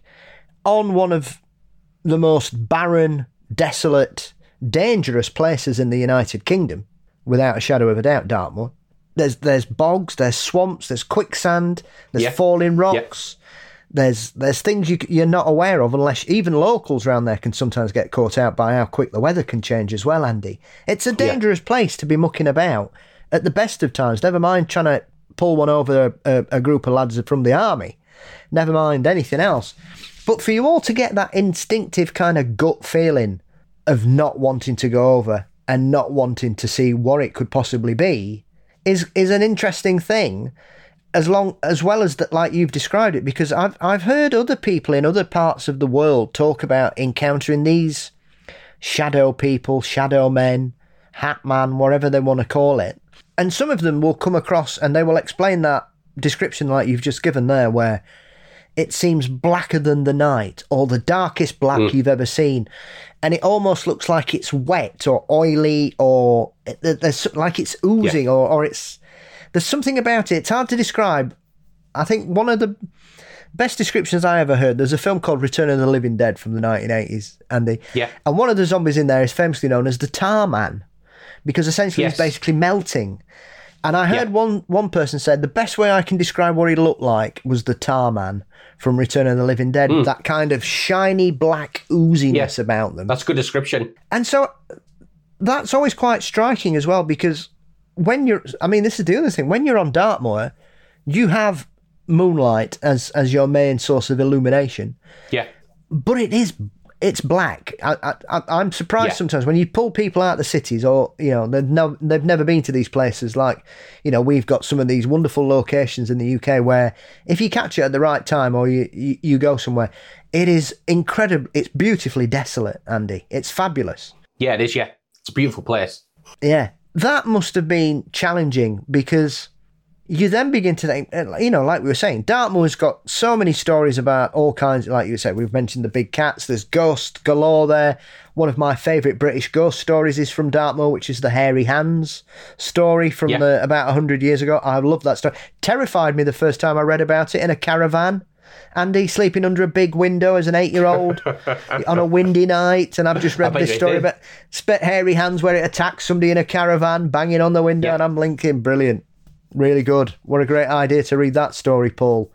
on one of the most barren, desolate, dangerous places in the United Kingdom, without a shadow of a doubt, Dartmoor. There's there's bogs, there's swamps, there's quicksand, there's Yeah. falling rocks. Yeah. There's there's things you, you're not aware of, unless even locals around there can sometimes get caught out by how quick the weather can change as well, Andy. It's a dangerous yeah. place to be mucking about at the best of times. Never mind trying to pull one over a, a, a group of lads from the army. Never mind anything else. But for you all to get that instinctive kind of gut feeling of not wanting to go over and not wanting to see what it could possibly be is is an interesting thing, as long as well as that, like you've described it, because I've I've heard other people in other parts of the world talk about encountering these shadow people, shadow men, hat man, whatever they want to call it. And some of them will come across and they will explain that description like you've just given there, where it seems blacker than the night, or the darkest black mm. you've ever seen. And it almost looks like it's wet or oily, or there's like it's oozing, yeah. or, or it's... There's something about it. It's hard to describe. I think one of the best descriptions I ever heard, there's a film called Return of the Living Dead from the nineteen eighties, Andy. Yeah. And one of the zombies in there is famously known as the Tar Man, because essentially yes. he's basically melting. And I heard yeah. one one person said the best way I can describe what he looked like was the Tar Man from Return of the Living Dead, mm. that kind of shiny black ooziness yeah. about them. That's a good description. And so that's always quite striking as well, because when you're, I mean, this is the other thing, when you're on Dartmoor, you have moonlight as, as your main source of illumination. Yeah. But it is, it's black. I, I, I'm surprised yeah. sometimes when you pull people out of the cities, or, you know, they've, no, they've never been to these places. Like, you know, we've got some of these wonderful locations in the U K where if you catch it at the right time, or you, you, you go somewhere, it is incredible. It's beautifully desolate, Andy. It's fabulous. Yeah, it is, yeah. It's a beautiful place. Yeah. That must have been challenging, because you then begin to think, you know, like we were saying, Dartmoor's got so many stories about all kinds, like you said, we've mentioned the big cats, there's ghost galore there. One of my favourite British ghost stories is from Dartmoor, which is the Hairy Hands story from yeah. the, about one hundred years ago. I love that story. Terrified me the first time I read about it in a caravan. Andy sleeping under a big window as an eight-year-old on a windy night, and I've just read this story about Spit Hairy Hands where it attacks somebody in a caravan, banging on the window, yeah. and I'm linking, brilliant. Really good. What a great idea to read that story, Paul.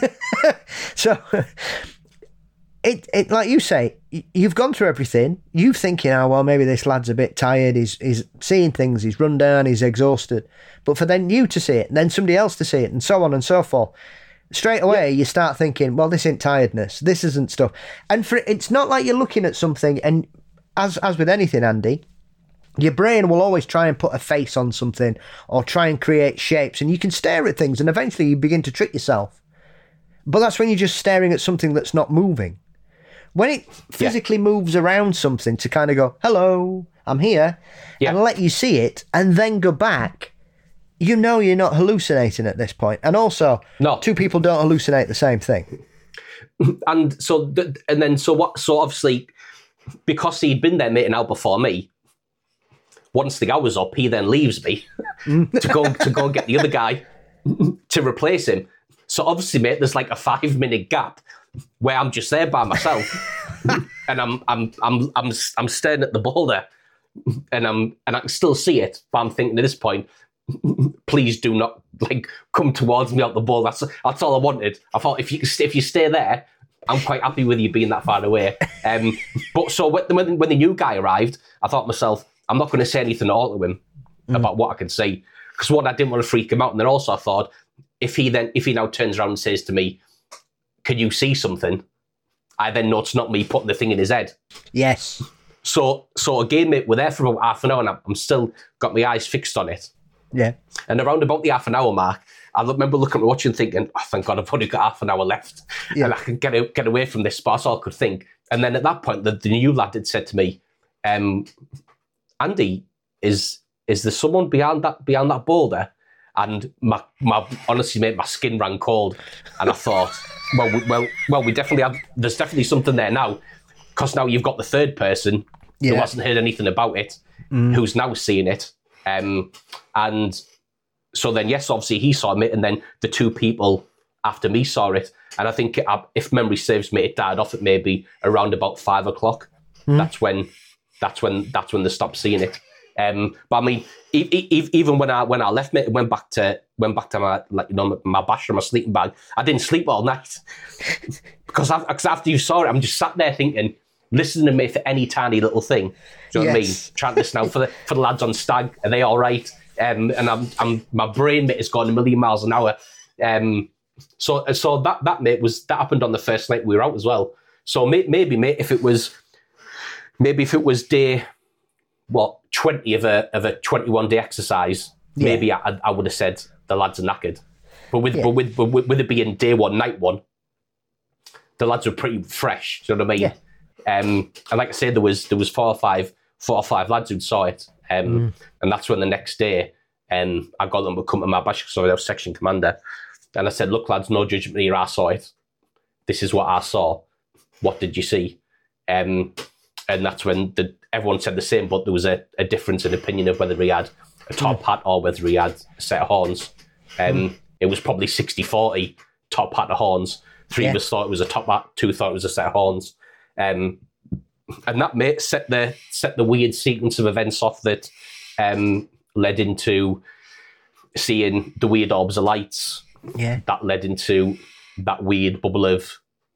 So, it it like you say, you've gone through everything. You're thinking, oh, well, maybe this lad's a bit tired. He's, he's seeing things. He's run down. He's exhausted. But for then you to see it, and then somebody else to see it, and so on and so forth, straight away yeah. you start thinking, well, this ain't tiredness. This isn't stuff. And for it's not like you're looking at something, and as as with anything, Andy, your brain will always try and put a face on something or try and create shapes, and you can stare at things and eventually you begin to trick yourself. But that's when you're just staring at something that's not moving. When it physically yeah. moves around something to kind of go, hello, I'm here, yeah. and let you see it, and then go back, you know you're not hallucinating at this point. And also, no. two people don't hallucinate the same thing. And so, and then, so what, so obviously, because he'd been there mating out before me, once the hour's up, he then leaves me to go to go get the other guy to replace him. So obviously, mate, there's like a five minute gap where I'm just there by myself, and I'm I'm I'm I'm I'm staring at the boulder, and I'm and I can still see it. But I'm thinking at this point, please do not like come towards me out the boulder. That's that's all I wanted. I thought if you if you stay there, I'm quite happy with you being that far away. Um, but so when, when the new guy arrived, I thought to myself, I'm not going to say anything at all to him mm. about what I can see. Because one, I didn't want to freak him out. And then also I thought, if he then, if he now turns around and says to me, can you see something? I then know it's not me putting the thing in his head. Yes. So, so again, mate, we're there for about half an hour and I'm still got my eyes fixed on it. Yeah. And around about the half an hour mark, I remember looking at my watch and thinking, oh, thank God, I've only got half an hour left. Yeah. And I can get out, get away from this spot. That's all I could think. And then at that point, the, the new lad had said to me, um, Andy, is is there someone behind that behind that boulder? And my, my honestly, mate, my skin ran cold. And I thought, well, we, well, well, we definitely have, there's definitely something there now. Because now you've got the third person yeah. who hasn't heard anything about it, mm. who's now seeing it. Um, and so then, yes, obviously he saw it, and then the two people after me saw it. And I think, it, if memory serves me, it died off at maybe around about five o'clock. Mm. That's when, that's when, that's when they stopped seeing it. Um, but I mean, e- e- even when I when I left, mate, went back to went back to my like you know my bash or my sleeping bag. I didn't sleep all night because after you saw it, I'm just sat there thinking, listening to me for any tiny little thing. Do you know yes. what I mean? Trying to listen out for the for the lads on Stag. Are they all right? Um, and I'm I'm my brain mate is going a million miles an hour. Um, so so that that mate was that happened on the first night we were out as well. So may, maybe mate, if it was maybe if it was day what twenty of a of a twenty-one day exercise, yeah. maybe I, I would have said the lads are knackered. But with yeah. but with, but with with it being day one, night one, the lads were pretty fresh. Do you know what I mean? Yeah. Um, and like I said, there was there was four or five four or five lads who saw it, um, mm. and that's when the next day, um, I got them to come to my bash because I was section commander, and I said, "Look, lads, no judgment here. I saw it. This is what I saw. What did you see?" Um, and that's when the, everyone said the same, but there was a, a difference in opinion of whether he had a top hat or whether he had a set of horns. Um, mm. It was probably sixty forty top hat of horns. Three yeah. of us thought it was a top hat. Two thought it was a set of horns. Um, and that mate set the set the weird sequence of events off that um, led into seeing the weird orbs of lights. Yeah, that led into that weird bubble of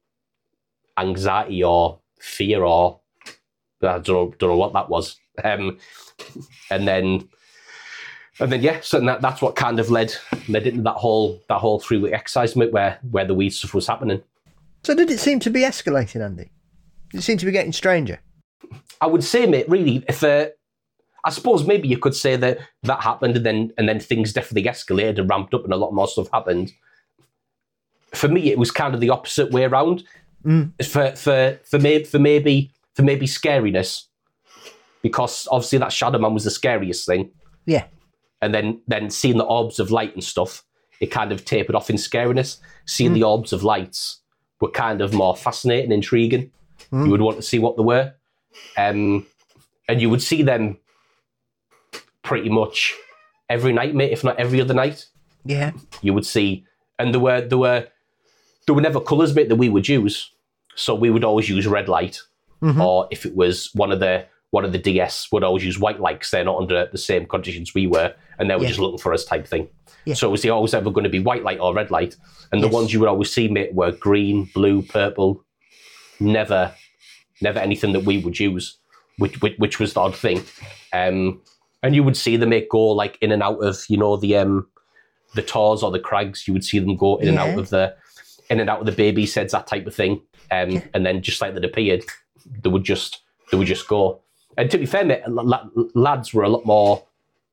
anxiety or fear, or I don't know, don't know what that was. Um, and then, and then, yeah, so that, that's what kind of led led into that whole that whole three week exercise mate, where where the weird stuff was happening. So did it seem to be escalating, Andy? It seemed to be getting stranger. I would say, mate, really, if uh, I suppose maybe you could say that that happened and then and then things definitely escalated and ramped up and a lot more stuff happened. For me, it was kind of the opposite way around. Mm. For for for me, for maybe for maybe scariness, because obviously that Shadow Man was the scariest thing. Yeah. And then then seeing the orbs of light and stuff, it kind of tapered off in scariness. Seeing mm. the orbs of lights were kind of more fascinating, intriguing. Mm. You would want to see what they were. Um, and you would see them pretty much every night, mate, if not every other night. Yeah. You would see, and there were there were there were never colours, mate, that we would use. So we would always use red light. Mm-hmm. Or if it was one of the one of the D S would always use white light because they're not under the same conditions we were, and they were yeah. just looking for us type thing. Yeah. So was there always ever going to be white light or red light? And yes. the ones you would always see, mate, were green, blue, purple. Never, never anything that we would use, which which, which was the odd thing. Um, and you would see them mate, go like in and out of, you know, the um, the tors or the crags. You would see them go in yeah. and out of the in and out of the baby seds, that type of thing. Um, yeah. And then just like they'd appeared, they would just they would just go. And to be fair, mate, lads were a lot more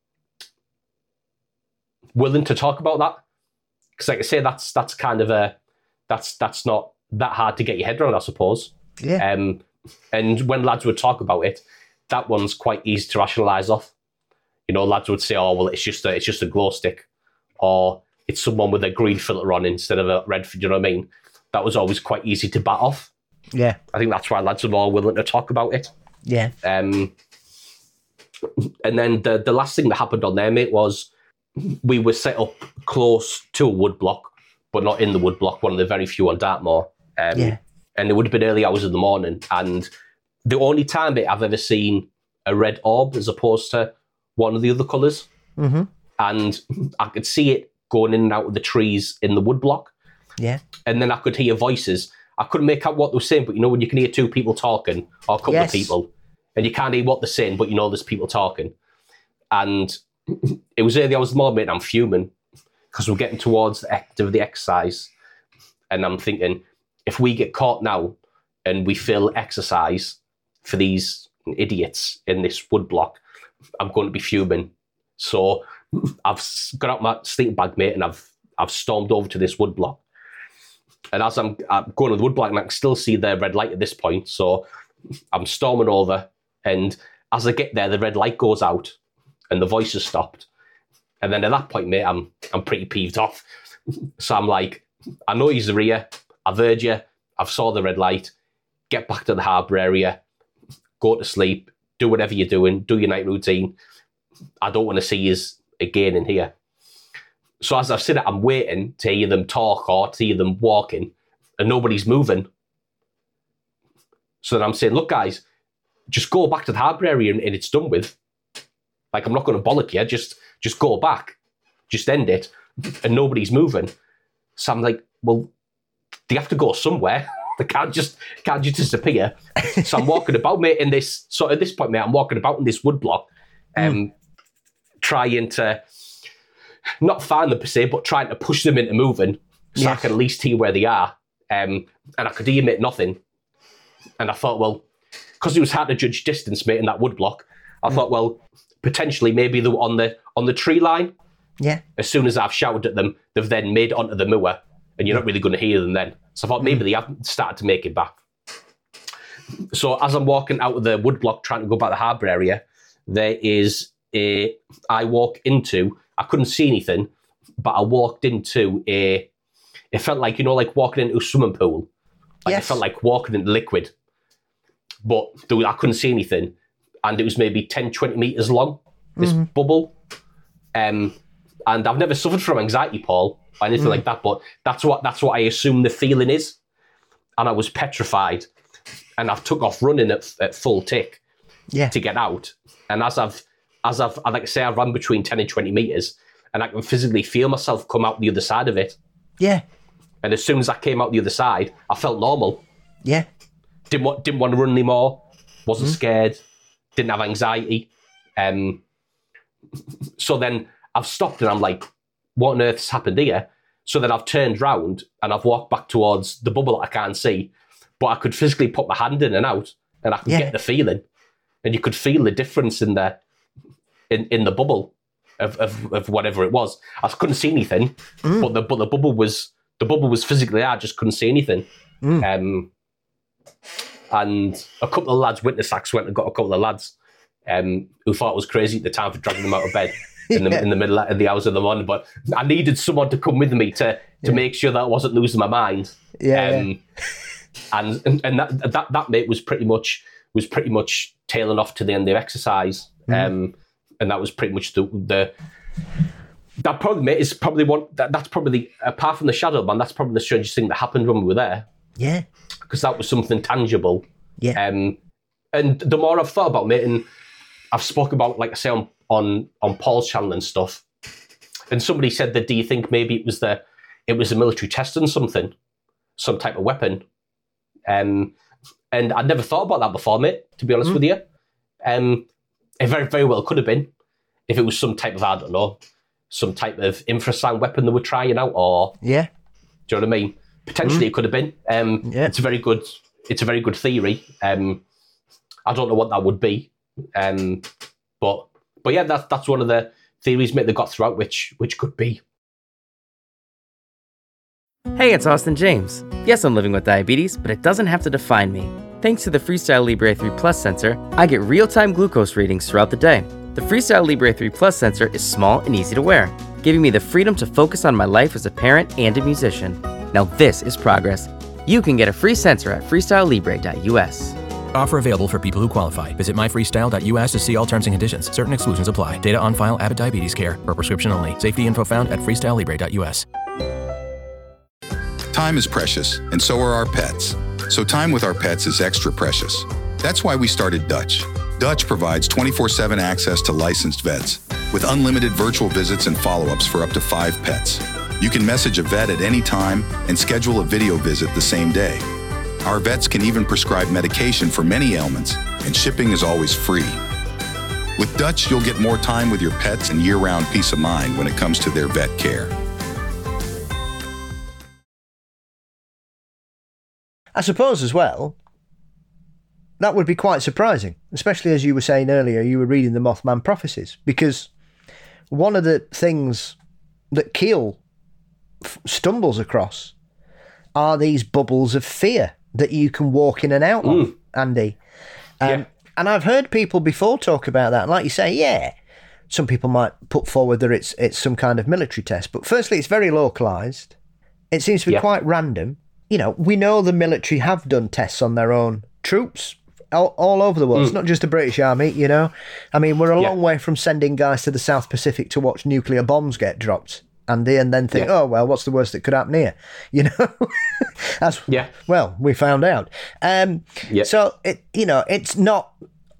willing to talk about that, because, like I say, that's that's kind of a that's that's not that hard to get your head around, I suppose. Yeah. Um, and when lads would talk about it, that one's quite easy to rationalise off. You know, lads would say, "Oh, well, it's just a it's just a glow stick," or "It's someone with a green filter on instead of a red." Do you know what I mean? That was always quite easy to bat off. Yeah. I think that's why lads are more willing to talk about it. Yeah. Um. And then the the last thing that happened on there, mate, was we were set up close to a wood block, but not in the wood block, one of the very few on Dartmoor. Um, yeah. And it would have been early hours of the morning. And the only time mate, I've ever seen a red orb as opposed to one of the other colours. Mm-hmm. And I could see it going in and out of the trees in the wood block. Yeah. And then I could hear voices. I couldn't make out what they were saying, but you know when you can hear two people talking, or a couple Yes. of people, and you can't hear what they're saying, but you know there's people talking. And it was early hours of the morning, and I'm fuming, because we're getting towards the end of the exercise, and I'm thinking, if we get caught now, and we fill exercise for these idiots in this woodblock, I'm going to be fuming. So I've got out my sleeping bag, mate, and I've I've stormed over to this woodblock. And as I'm, I'm going to the woodblock, and I can still see the red light at this point, so I'm storming over, and as I get there, the red light goes out, and the voice has stopped. And then at that point, mate, I'm I'm pretty peeved off. So I'm like, I know you're here, I've heard you, I've saw the red light, get back to the harbour area, go to sleep, do whatever you're doing, do your night routine. I don't want to see you again in here. So as I've said it, I'm waiting to hear them talk or to hear them walking, and nobody's moving. So then I'm saying, look, guys, just go back to the harbour area and, and it's done with. Like, I'm not going to bollock you, just, just go back. Just end it. And nobody's moving. So I'm like, well, they have to go somewhere. They can't just can't just disappear. So I'm walking about, mate, in this, so at this point, mate, I'm walking about in this woodblock, um, mm. trying to, not find them per se, but trying to push them into moving so yes. I can at least hear where they are. Um, and I could hear, mate, nothing. And I thought, well, because it was hard to judge distance, mate, in that woodblock, I mm. thought, well, potentially maybe they were on the on the tree line. Yeah. As soon as I've shouted at them, they've then made it onto the moor, and you're not really going to hear them then. So I thought maybe mm. they haven't started to make it back. So as I'm walking out of the woodblock trying to go back to the harbour area, there is a, I walk into, I couldn't see anything, but I walked into a, it felt like, you know, like walking into a swimming pool. Like yes. It felt like walking into liquid. But there was, I couldn't see anything. And it was maybe ten, twenty metres long, this mm-hmm. bubble. Um, and I've never suffered from anxiety, Paul, or anything mm. like that, but that's what that's what I assume the feeling is. And I was petrified. And I've took off running at, at full tick yeah. to get out. And as I've, as I've, I like to say, I ran between ten and twenty metres, and I can physically feel myself come out the other side of it. Yeah. And as soon as I came out the other side, I felt normal. Yeah. Didn't want, didn't want to run anymore. Wasn't mm. scared. Didn't have anxiety. Um, so then I've stopped and I'm like, what on earth's happened here? So then I've turned round and I've walked back towards the bubble that I can't see, but I could physically put my hand in and out and I could yeah. get the feeling. And you could feel the difference in the in, in the bubble of, of, of whatever it was. I couldn't see anything, mm. but the but the bubble was the bubble was physically there. I just couldn't see anything. Mm. Um, and a couple of lads, witness acts, went and got a couple of lads um, who thought it was crazy at the time for dragging them out of bed in the yeah. in the middle of the hours of the morning. But I needed someone to come with me to to yeah. make sure that I wasn't losing my mind. Yeah. Um, yeah. And and, and that, that that mate was pretty much was pretty much tailing off to the end of exercise. Mm. Um, and that was pretty much the the that probably mate is probably one that, that's probably apart from the shadow man, that's probably the strangest thing that happened when we were there. Yeah. Because that was something tangible. Yeah. Um, and the more I've thought about it, and I've spoke about, like I say, on, on on Paul's channel and stuff, and somebody said that, do you think maybe it was the it was a military testing something, some type of weapon? Um, and I'd never thought about that before, mate, to be honest mm. with you. Um, it very, very well could have been. If it was some type of, I don't know, some type of infrasound weapon they were trying out, or... Yeah. Do you know what I mean? Potentially mm. it could have been. Um, yeah. It's a very good It's a very good theory. Um, I don't know what that would be. Um, but but yeah, that's, that's one of the theories, mate, they got throughout, which which could be. Hey, it's Austin James. Yes, I'm living with diabetes, but it doesn't have to define me. Thanks to the Freestyle Libre three Plus sensor, I get real-time glucose readings throughout the day. The Freestyle Libre three Plus sensor is small and easy to wear, giving me the freedom to focus on my life as a parent and a musician. Now this is progress. You can get a free sensor at freestyle libre dot u s. Offer available for people who qualify. Visit my freestyle dot u s to see all terms and conditions. Certain exclusions apply. Data on file, Abbott Diabetes Care, or prescription only. Safety info found at freestyle libre dot u s. Time is precious, and so are our pets. So time with our pets is extra precious. That's why we started Dutch. Dutch provides twenty-four seven access to licensed vets, with unlimited virtual visits and follow-ups for up to five pets. You can message a vet at any time and schedule a video visit the same day. Our vets can even prescribe medication for many ailments, and shipping is always free. With Dutch, you'll get more time with your pets and year-round peace of mind when it comes to their vet care. I suppose as well, that would be quite surprising, especially as you were saying earlier, you were reading the Mothman prophecies, because one of the things that Keel f- stumbles across are these bubbles of fear that you can walk in and out of, Mm. Andy. Um, Yeah. And I've heard people before talk about that. And like you say, yeah, some people might put forward that it's it's some kind of military test. But firstly, it's very localised. It seems to be Yeah. quite random. You know, we know the military have done tests on their own troops all, all over the world. Mm. It's not just the British Army, you know. I mean, we're a Yeah. long way from sending guys to the South Pacific to watch nuclear bombs get dropped. Andy, and then think, Yeah. oh, well, what's the worst that could happen here? You know? That's, Yeah. well, we found out. Um, Yeah. So, it, you know, it's not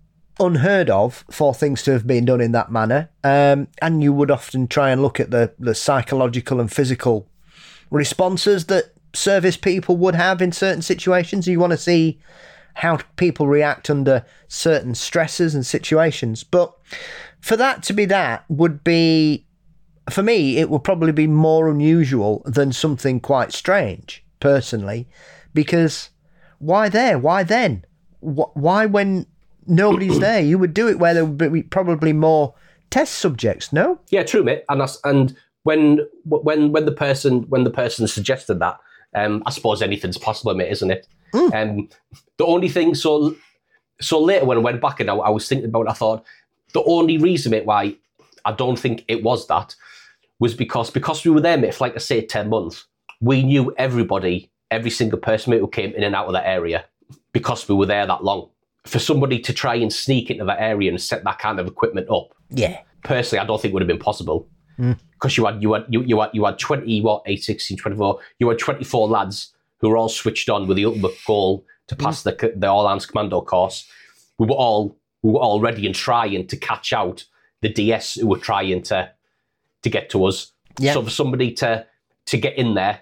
unheard of for things to have been done in that manner. Um, and you would often try and look at the, the psychological and physical responses that service people would have in certain situations. You want to see how people react under certain stresses and situations. But for that to be that would be, for me, it would probably be more unusual than something quite strange, personally, because why there? Why then? Wh- Why when nobody's there? You would do it where there would be probably more test subjects, no? Yeah, true, mate. And that's, and when when when the person when the person suggested that, um, I suppose anything's possible, mate, isn't it? Mm. Um, the only thing, so so later when I went back and I, I was thinking about it, I thought the only reason, mate, why I don't think it was that was because because we were there, mate, for like I say, ten months. We knew everybody, every single person, mate, who came in and out of that area because we were there that long. For somebody to try and sneak into that area and set that kind of equipment up, Yeah. personally, I don't think would have been possible. Mm. Because you had you had you, you had you had twenty what eight, sixteen, twenty-four you had twenty-four lads who were all switched on with the ultimate goal to pass mm. the the all hands commando course. We were all we were all ready and trying to catch out the D S who were trying to to get to us. Yeah. So for somebody to to get in there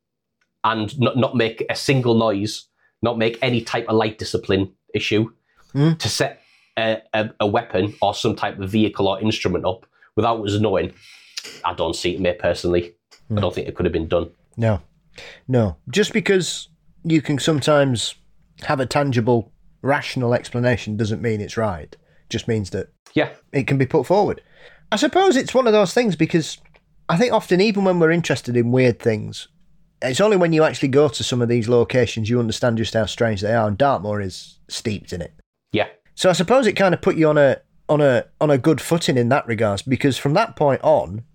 and not, not make a single noise, not make any type of light discipline issue, mm. to set a, a, a weapon or some type of vehicle or instrument up without us knowing, I don't see it, mate, personally. Mm. I don't think it could have been done. No. No. Just because you can sometimes have a tangible, rational explanation doesn't mean it's right. Just means that yeah, it can be put forward. I suppose it's one of those things because I think often, even when we're interested in weird things, it's only when you actually go to some of these locations you understand just how strange they are, and Dartmoor is steeped in it. Yeah. So I suppose it kind of put you on a on a on a good footing in that regards, because from that point on,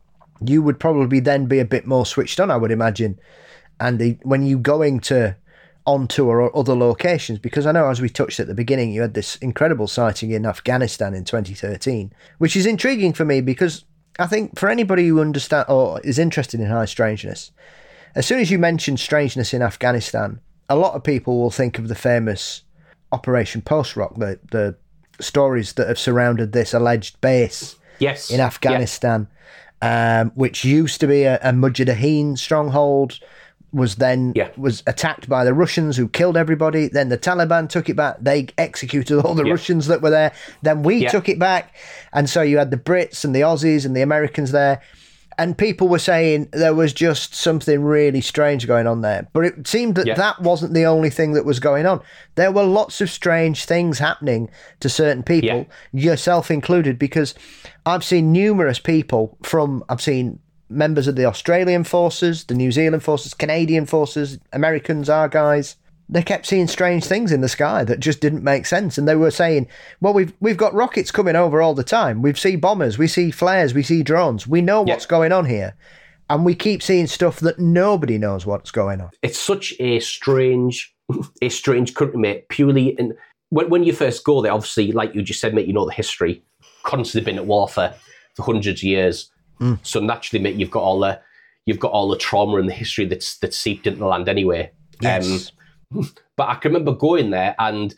you would probably then be a bit more switched on, I would imagine. And the, when you going to on tour or other locations, because I know, as we touched at the beginning, you had this incredible sighting in Afghanistan in twenty thirteen, which is intriguing for me because I think for anybody who understand or is interested in high strangeness, as soon as you mention strangeness in Afghanistan, a lot of people will think of the famous Operation Post Rock, the the stories that have surrounded this alleged base yes. in Afghanistan, yeah. um, which used to be a, a Mujahideen stronghold, was then yeah. was attacked by the Russians, who killed everybody. Then the Taliban took it back. They executed all the yeah. Russians that were there. Then we yeah. took it back. And so you had the Brits and the Aussies and the Americans there. And people were saying there was just something really strange going on there. But it seemed that yeah. that wasn't the only thing that was going on. There were lots of strange things happening to certain people, yeah. yourself included, because I've seen numerous people from, I've seen members of the Australian forces, the New Zealand forces, Canadian forces, Americans, our guys. They kept seeing strange things in the sky that just didn't make sense. And they were saying, well, we've we've got rockets coming over all the time. We see bombers, we see flares, we see drones. We know what's yeah. going on here. And we keep seeing stuff that nobody knows what's going on. It's such a strange, a strange country, mate, purely in... When, when you first go there, obviously, like you just said, mate, you know the history. Constantly been at war for, for hundreds of years. Mm. So naturally, mate, you've got all the you've got all the trauma and the history that's that's seeped into the land anyway. Yes. Um, but I can remember going there, and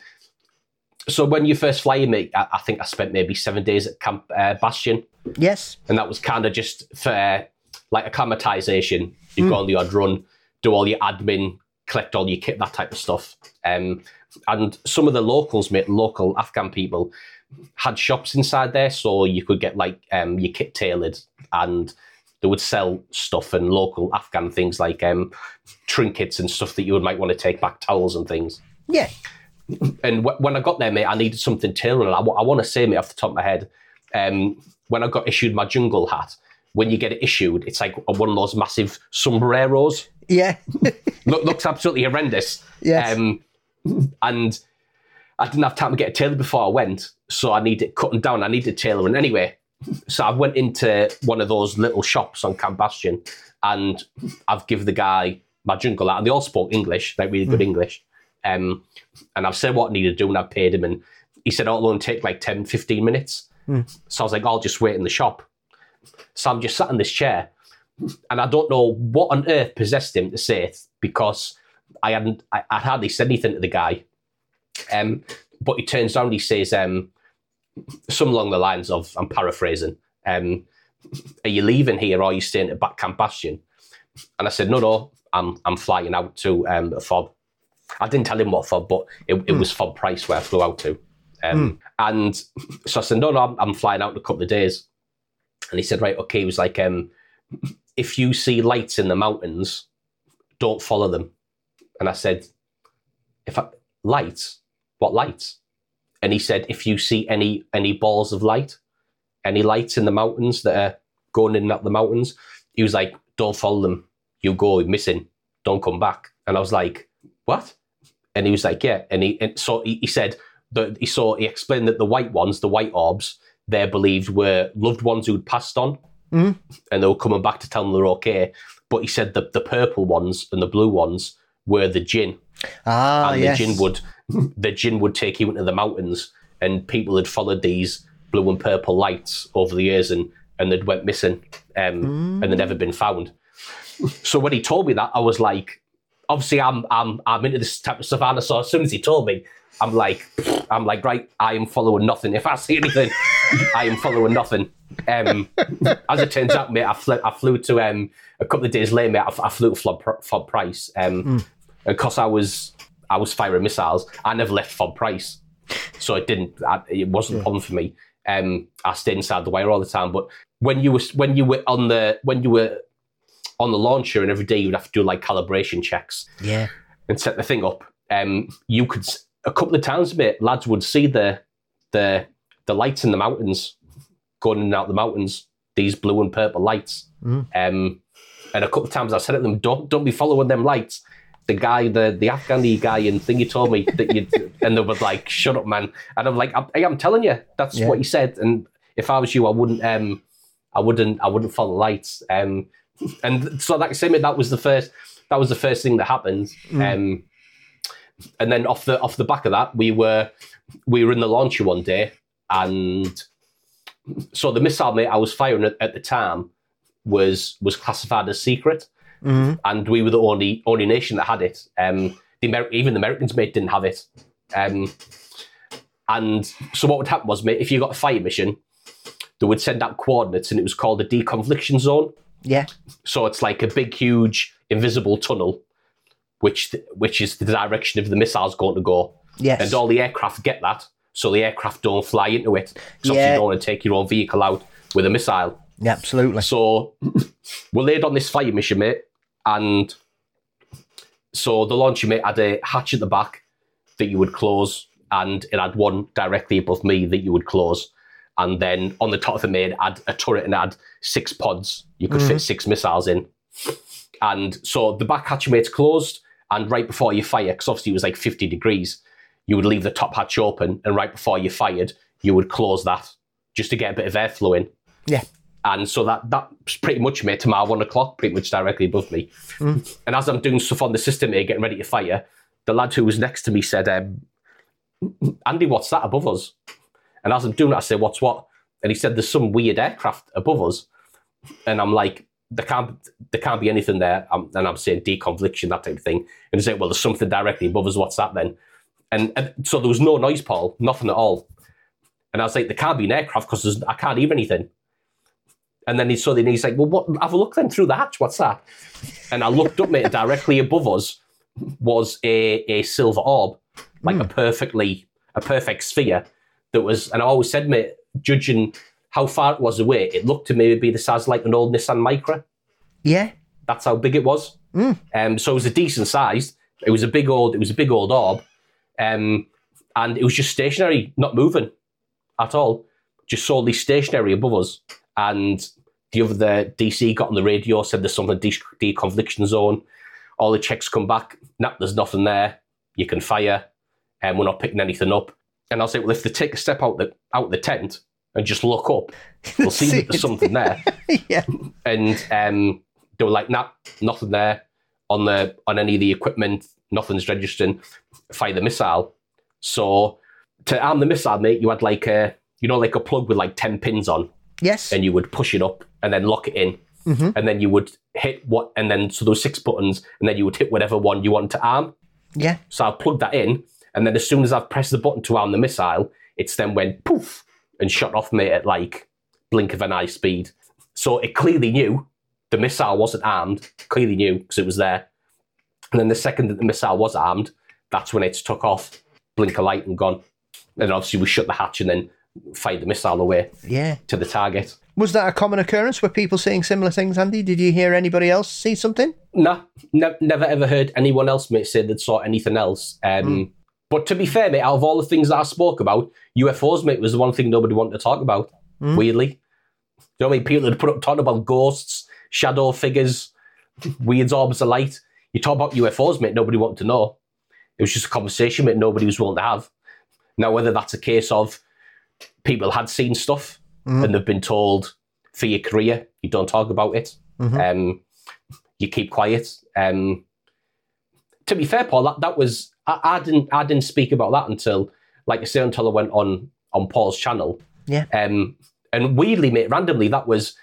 so when you first fly, mate, I, I think I spent maybe seven days at Camp uh, Bastion. Yes. And that was kind of just for uh, like acclimatization. You mm. go on the odd run, do all your admin, collect all your kit, that type of stuff. Um, and some of the locals, mate, local Afghan people, had shops inside there, so you could get like um, your kit tailored, and they would sell stuff and local Afghan things like um, trinkets and stuff that you would might want to take back, towels and things. Yeah. And w- when I got there, mate, I needed something tailored. I, w- I want to say, mate, off the top of my head, um, when I got issued my jungle hat, when you get it issued, it's like one of those massive sombreros. Yeah. Look, looks absolutely horrendous. Yes. Um, and I didn't have time to get it tailored before I went, so I needed it cutting down. I needed tailoring anyway. So I went into one of those little shops on Camp Bastion, and I've given the guy my jungle hat, and they all spoke English, like really good mm. English. Um, and I've said what I needed to do, and I've paid him, and he said, oh, it'll only take like ten, fifteen minutes. Mm. So I was like, I'll just wait in the shop. So I'm just sat in this chair, and I don't know what on earth possessed him to say it, because I hadn't, I, I hardly said anything to the guy. Um, but he turns around, he says, um, some along the lines of, I'm paraphrasing, um, are you leaving here or are you staying at back Camp Bastion? And I said, no, no, I'm I'm flying out to um, a fob. I didn't tell him what fob, but it, it mm. was Fob Price where I flew out to. Um, mm. And so I said, no, no, I'm, I'm flying out in a couple of days. And he said, right, okay. He was like, um, if you see lights in the mountains, don't follow them. And I said, if I, lights? What lights? And he said, if you see any any balls of light, any lights in the mountains that are going in and out the mountains, he was like, don't follow them. You go missing. Don't come back. And I was like, what? And he was like, yeah. And he and so he, he said that he saw he explained that the white ones, the white orbs, they're believed were loved ones who'd passed on, mm. and they were coming back to tell them they're okay. But he said that the purple ones and the blue ones were the jinn. Ah, and yes. the jinn would the jinn would take you into the mountains, and people had followed these blue and purple lights over the years, and and they'd went missing, um, mm. and they'd never been found. So when he told me that, I was like, obviously I'm I'm I'm into this type of stuff, and so as soon as he told me, I'm like, I'm like, right, I am following nothing. If I see anything, I am following nothing. Um, as it turns out, mate, I flew, I flew to um, a couple of days later, mate, I, I flew to Fob, Fob Price, um, mm. and because I was I was firing missiles, I never left Fob Price, so it didn't. I, it wasn't yeah. a problem for me. Um, I stayed inside the wire all the time. But when you were when you were on the when you were on the launcher, and every day you'd have to do like calibration checks, yeah, and set the thing up. Um, you could a couple of times, mate, lads would see the the the lights in the mountains going in and out the mountains. These blue and purple lights. Mm. Um, and a couple of times I said to them, "Don't don't be following them lights." The guy, the the Afghani guy, and thing you told me that you, and they were like, "Shut up, man!" And I'm like, "I'm, I'm telling you, that's yeah. what he said." And if I was you, I wouldn't, um, I wouldn't, I wouldn't follow lights. Um, and so, like I said, that was the first, that was the first thing that happened. Mm. Um, and then off the off the back of that, we were we were in the launcher one day, and so the missile, mate, I was firing at, at the time was was classified as secret. Mm-hmm. And we were the only only nation that had it. Um, the Amer- even the Americans, mate, didn't have it. Um, and so what would happen was, mate, if you got a fire mission, they would send out coordinates, and it was called a deconfliction zone. Yeah. So it's like a big, huge, invisible tunnel, which th- which is the direction of the missiles going to go. Yes. And all the aircraft get that, so the aircraft don't fly into it. So yeah. you don't want to take your own vehicle out with a missile. Yeah, absolutely. So we're laid on this fire mission, mate. And so the launcher, mate, had a hatch at the back that you would close, and it had one directly above me that you would close. And then on the top of it, mate, it had a turret and it had six pods. You could mm-hmm. fit six missiles in. And so the back hatch, mate's closed, and right before you fire, because obviously it was like fifty degrees, you would leave the top hatch open, and right before you fired, you would close that just to get a bit of airflow in. Yeah. And so that that's pretty much, mate, to my one o'clock, pretty much directly above me. Mm. And as I'm doing stuff on the system here, getting ready to fire, the lad who was next to me said, um, Andy, what's that above us? And as I'm doing that, I said, what's what? And he said, there's some weird aircraft above us. And I'm like, there can't, there can't be anything there. I'm, and I'm saying deconfliction, that type of thing. And he said, well, there's something directly above us. What's that then? And, and so there was no noise, Paul, nothing at all. And I was like, there can't be an aircraft because I can't hear anything. And then he saw the, and he's like, well, what? Have a look then through the hatch. What's that? And I looked up, mate, directly above us was a, a silver orb, like mm. a perfectly a perfect sphere that was. And I always said, mate, judging how far it was away, it looked to me to be the size of like an old Nissan Micra. Yeah, that's how big it was. Mm. Um, so it was a decent size. It was a big old. It was a big old orb, um, and it was just stationary, not moving at all, just solely stationary above us. And the other the D C got on the radio, said there's something de- deconfliction zone. All the checks come back. Nah, there's nothing there. You can fire, and we're not picking anything up. And I'll say, well, if they take a step out the out the tent and just look up, we'll see that there's something there. Yeah. And um, they were like, nah, nothing there on the on any of the equipment. Nothing's registering. Fire the missile. So to arm the missile, mate, you had like a you know like a plug with like ten pins on. Yes. And you would push it up and then lock it in. Mm-hmm. And then you would hit what, and then so those six buttons, and then you would hit whatever one you want to arm. Yeah. So I'll plug that in, and then as soon as I've pressed the button to arm the missile, it's then went poof and shot off, mate, at like blink of an eye speed. So it clearly knew the missile wasn't armed, clearly knew because it was there. And then the second that the missile was armed, that's when it took off, blink of light and gone. And obviously we shut the hatch and then fired the missile away yeah. to the target. Was that a common occurrence? Were people seeing similar things, Andy? Did you hear anybody else see something? Nah, ne- never ever heard anyone else, mate, say they'd saw anything else. Um, mm. But to be fair, mate, out of all the things that I spoke about, U F Os, mate, was the one thing nobody wanted to talk about, mm. weirdly. You know what I mean? People had put up talking about ghosts, shadow figures, weird orbs of light. You talk about U F Os, mate, nobody wanted to know. It was just a conversation, mate, nobody was willing to have. Now, whether that's a case of people had seen stuff, Mm-hmm. and they've been told, for your career, you don't talk about it. Mm-hmm. Um, you keep quiet. Um, to be fair, Paul, that, that was I, I didn't I didn't speak about that until, like I say, until I went on on Paul's channel. Yeah. Um, and weirdly, mate, randomly, that was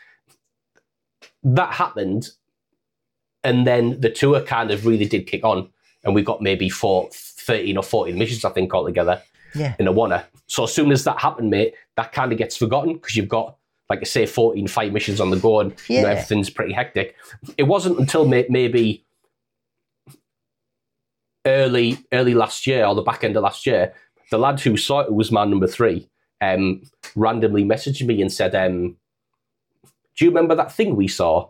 that happened, and then the tour kind of really did kick on, and we got maybe four, thirteen or fourteen missions, I think, altogether. Yeah. In a wanna. So as soon as that happened, mate, that kind of gets forgotten because you've got, like I say, fourteen fight missions on the go and yeah. you know, everything's pretty hectic. It wasn't until may- maybe early early last year or the back end of last year, the lad who saw it, who was man number three, um, randomly messaged me and said, um, do you remember that thing we saw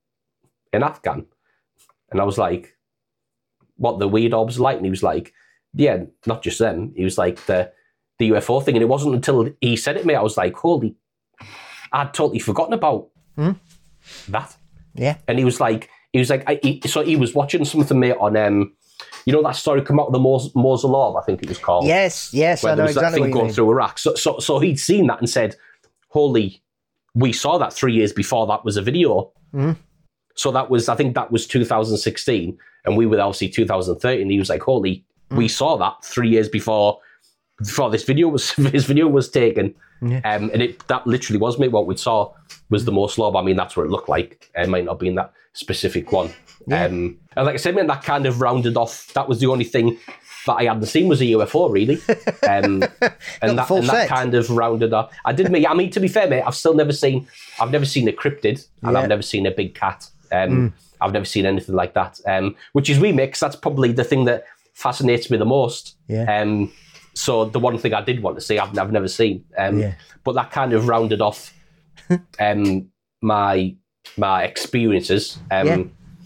in Afghan? And I was like, what, the weird orbs light? And he was like, yeah, not just them. He was like the the U F O thing, and it wasn't until he said it, mate, I was like, holy, I'd totally forgotten about mm. that. Yeah, and he was like, he was like, I, he, so he was watching something, mate, on um, you know that story come out of the Mos- Mosul Orb, I think it was called. Yes, yes, where I know there was exactly that thing what you going mean. through Iraq. So, so, so he'd seen that and said, holy, we saw that three years before that was a video. Mm. So that was, I think that was two thousand sixteen, and we were obviously two thousand thirteen. He was like, holy. We saw that three years before before this video was this video was taken, yeah. um, and it that literally was, mate. What we saw was the Mosul Orb. I mean, that's what it looked like. It might not be in that specific one. Yeah. Um, and like I said, man, that kind of rounded off. That was the only thing that I hadn't seen was a U F O, really. Um, and that, and that kind of rounded off. I did, mate. I mean, to be fair, mate, I've still never seen. I've never seen a cryptid, and yeah. I've never seen a big cat. Um, mm. I've never seen anything like that. Um, which is weird, mate, because that's probably the thing that fascinates me the most. Yeah. Um, so the one thing I did want to see, I've, I've never seen. Um, yeah. But that kind of rounded off um, my my experiences. Um, yeah.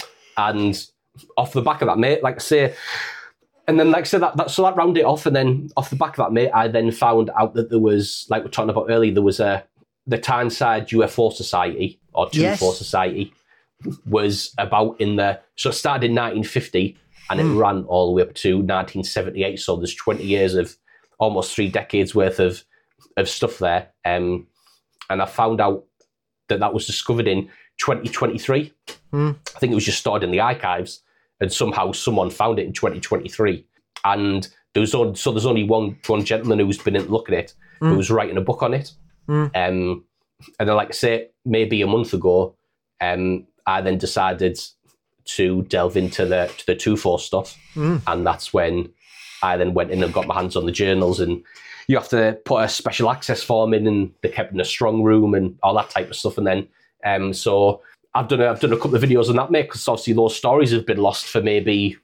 And off the back of that, mate, like I say, and then like I said, that, that so that rounded it off, and then off the back of that, mate, I then found out that there was, like we were talking about earlier, there was a the Tyneside U F O Society or two yes. U F O Society was about in the so it started in nineteen fifty. And it mm. ran all the way up to nineteen seventy-eight. So there's twenty years of almost three decades worth of of stuff there. Um, and I found out that that was discovered in twenty twenty-three. Mm. I think it was just stored in the archives, and somehow someone found it in twenty twenty-three. And there was only, so there's only one one gentleman who's been in to look at it, mm. who was writing a book on it. Mm. Um, and then, like I say, maybe a month ago, um, I then decided to delve into the to the two four stuff, mm. and that's when I then went in and got my hands on the journals. And you have to put a special access form in, and they're kept in a strong room and all that type of stuff. And then, um, so I've done a, I've done a couple of videos on that, mate, because obviously those stories have been lost for maybe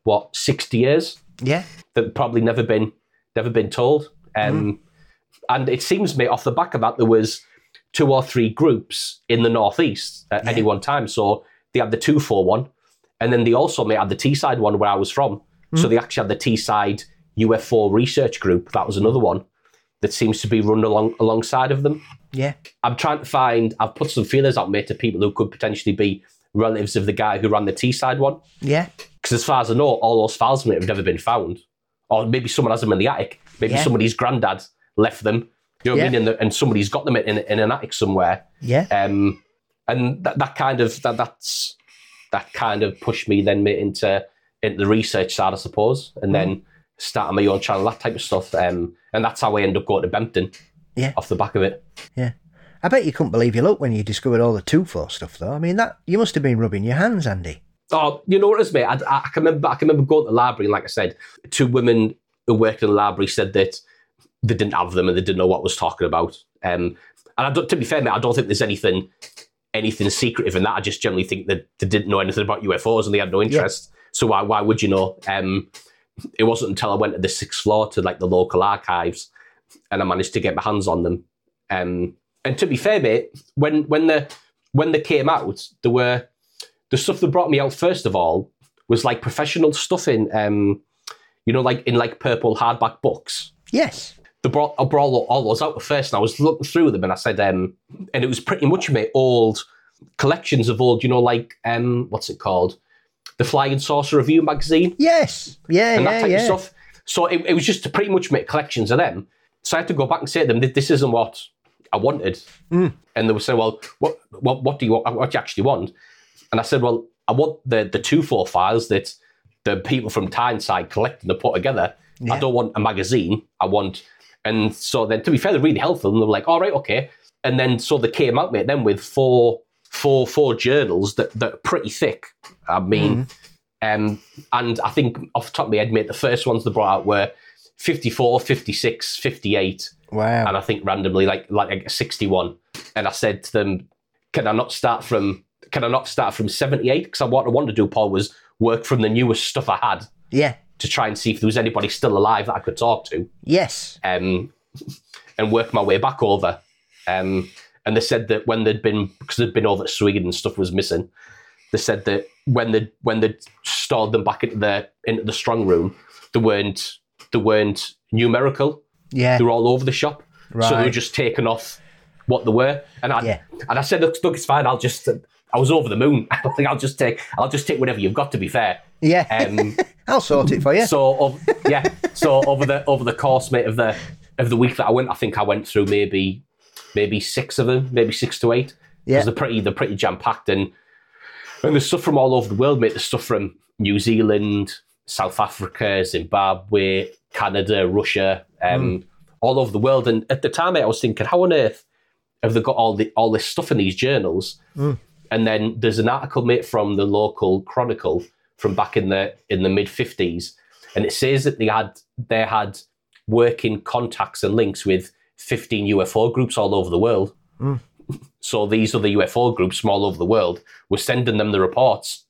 what, sixty years Yeah. that probably never been never been told. Um, mm. And it seems, mate, off the back of that, there was two or three groups in the Northeast at yeah. any one time. So they had the two four one, and then they also, mate, had the Teesside one where I was from. Mm. So they actually had the Teesside U F O research group. That was another one that seems to be run along alongside of them. Yeah. I'm trying to find, I've put some feelers out, mate, to people who could potentially be relatives of the guy who ran the Teesside one. Yeah. Because as far as I know, all those files, mate, have never been found. Or maybe someone has them in the attic. Maybe yeah. somebody's granddad left them. You know what yeah. I mean? And, the, and somebody's got them in, in an attic somewhere. Yeah. Um, and that, that kind of, that that's, that kind of pushed me then, mate, into, into the research side, I suppose. And mm. then starting my own channel, that type of stuff. Um, and that's how I ended up going to Bempton. Yeah. Off the back of it. Yeah. I bet you couldn't believe your luck when you discovered all the two four stuff, though. I mean, that you must have been rubbing your hands, Andy. Oh, you know what it is, mate? I, I, I can remember. I can remember going to the library, and like I said, two women who worked in the library said that they didn't have them and they didn't know what I was talking about. Um, and I don't, to be fair, mate, I don't think there's anything anything secretive in that. I just generally think that they didn't know anything about U F Os and they had no interest. Yeah. So why why would you know? Um, it wasn't until I went to the sixth floor to like the local archives, and I managed to get my hands on them. Um, and to be fair, mate, when when the when they came out, there were the stuff that brought me out first of all was like professional stuff in, um, you know, like in like purple hardback books. Yes, they brought I brought all, all those out at first, and I was looking through them, and I said, um, and it was pretty much mate old collections of old, you know, like um, what's it called, the Flying Saucer Review magazine. Yes, yeah, and yeah, that type yeah. of stuff. So it, it was just to pretty much make collections of them. So I had to go back and say to them, this isn't what I wanted. Mm. And they would say, well, what, what, what do you want? What do you actually want? And I said, well, I want the the two four files that the people from Tyneside collected and put together. Yeah. I don't want a magazine. I want, and so then to be fair, they're really helpful. And they were like, all right, okay. And then so they came out, mate, then with four, four, four journals that that are pretty thick. I mean, mm. um, and I think off the top of my head, mate, the first ones they brought out were fifty-four, fifty-six, fifty-eight. Wow. And I think randomly like like sixty-one. And I said to them, can I not start from can I not start from seventy-eight? Because what I wanted to do, Paul, was work from the newest stuff I had. Yeah. To try and see if there was anybody still alive that I could talk to. Yes. Um, and work my way back over. Um, and they said that when they'd been, because they'd been over to Sweden and stuff was missing, they said that when they when they'd stored them back into the into the strong room, they weren't they weren't numerical. Yeah. They were all over the shop. Right. So they were just taken off what they were. And I yeah. and I said, look, look, it's fine, I'll just I was over the moon. I don't think I'll just take I'll just take whatever you've got, to be fair. Yeah. Um, I'll sort it for you. So of, yeah. So over the over the course, mate, of the of the week that I went, I think I went through maybe maybe six of them, maybe six to eight. Yeah. Because they're pretty they're pretty jam packed, and and there's stuff from all over the world, mate. There's stuff from New Zealand, South Africa, Zimbabwe, Canada, Russia, um, mm. all over the world. And at the time, mate, I was thinking, how on earth have they got all the all this stuff in these journals? Mm. And then there's an article, mate, from the local Chronicle from back in the in the mid fifties, and it says that they had they had working contacts and links with fifteen U F O groups all over the world. Mm. So these other U F O groups from all over the world were sending them the reports,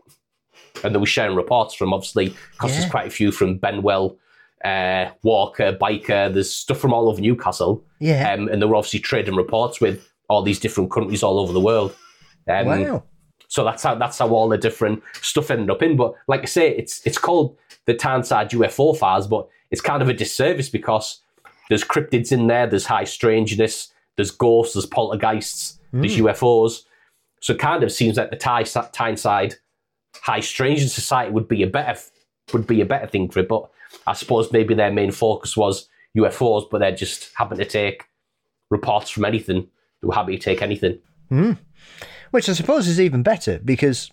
and they were sharing reports from, obviously, because yeah. there's quite a few from Benwell, uh, Walker, Biker. There's stuff from all over Newcastle, yeah, um, and they were obviously trading reports with all these different countries all over the world. Um, wow. So that's how that's how all the different stuff ended up in. But like I say, it's it's called the Tyneside U F O files, but it's kind of a disservice because there's cryptids in there, there's high strangeness, there's ghosts, there's poltergeists, mm. there's U F Os. So it kind of seems like the Tyneside High Strangeness Society would be a better would be a better thing for it. But I suppose maybe their main focus was U F Os, but they're just happy to take reports from anything. They were happy to take anything. Mm. Which I suppose is even better, because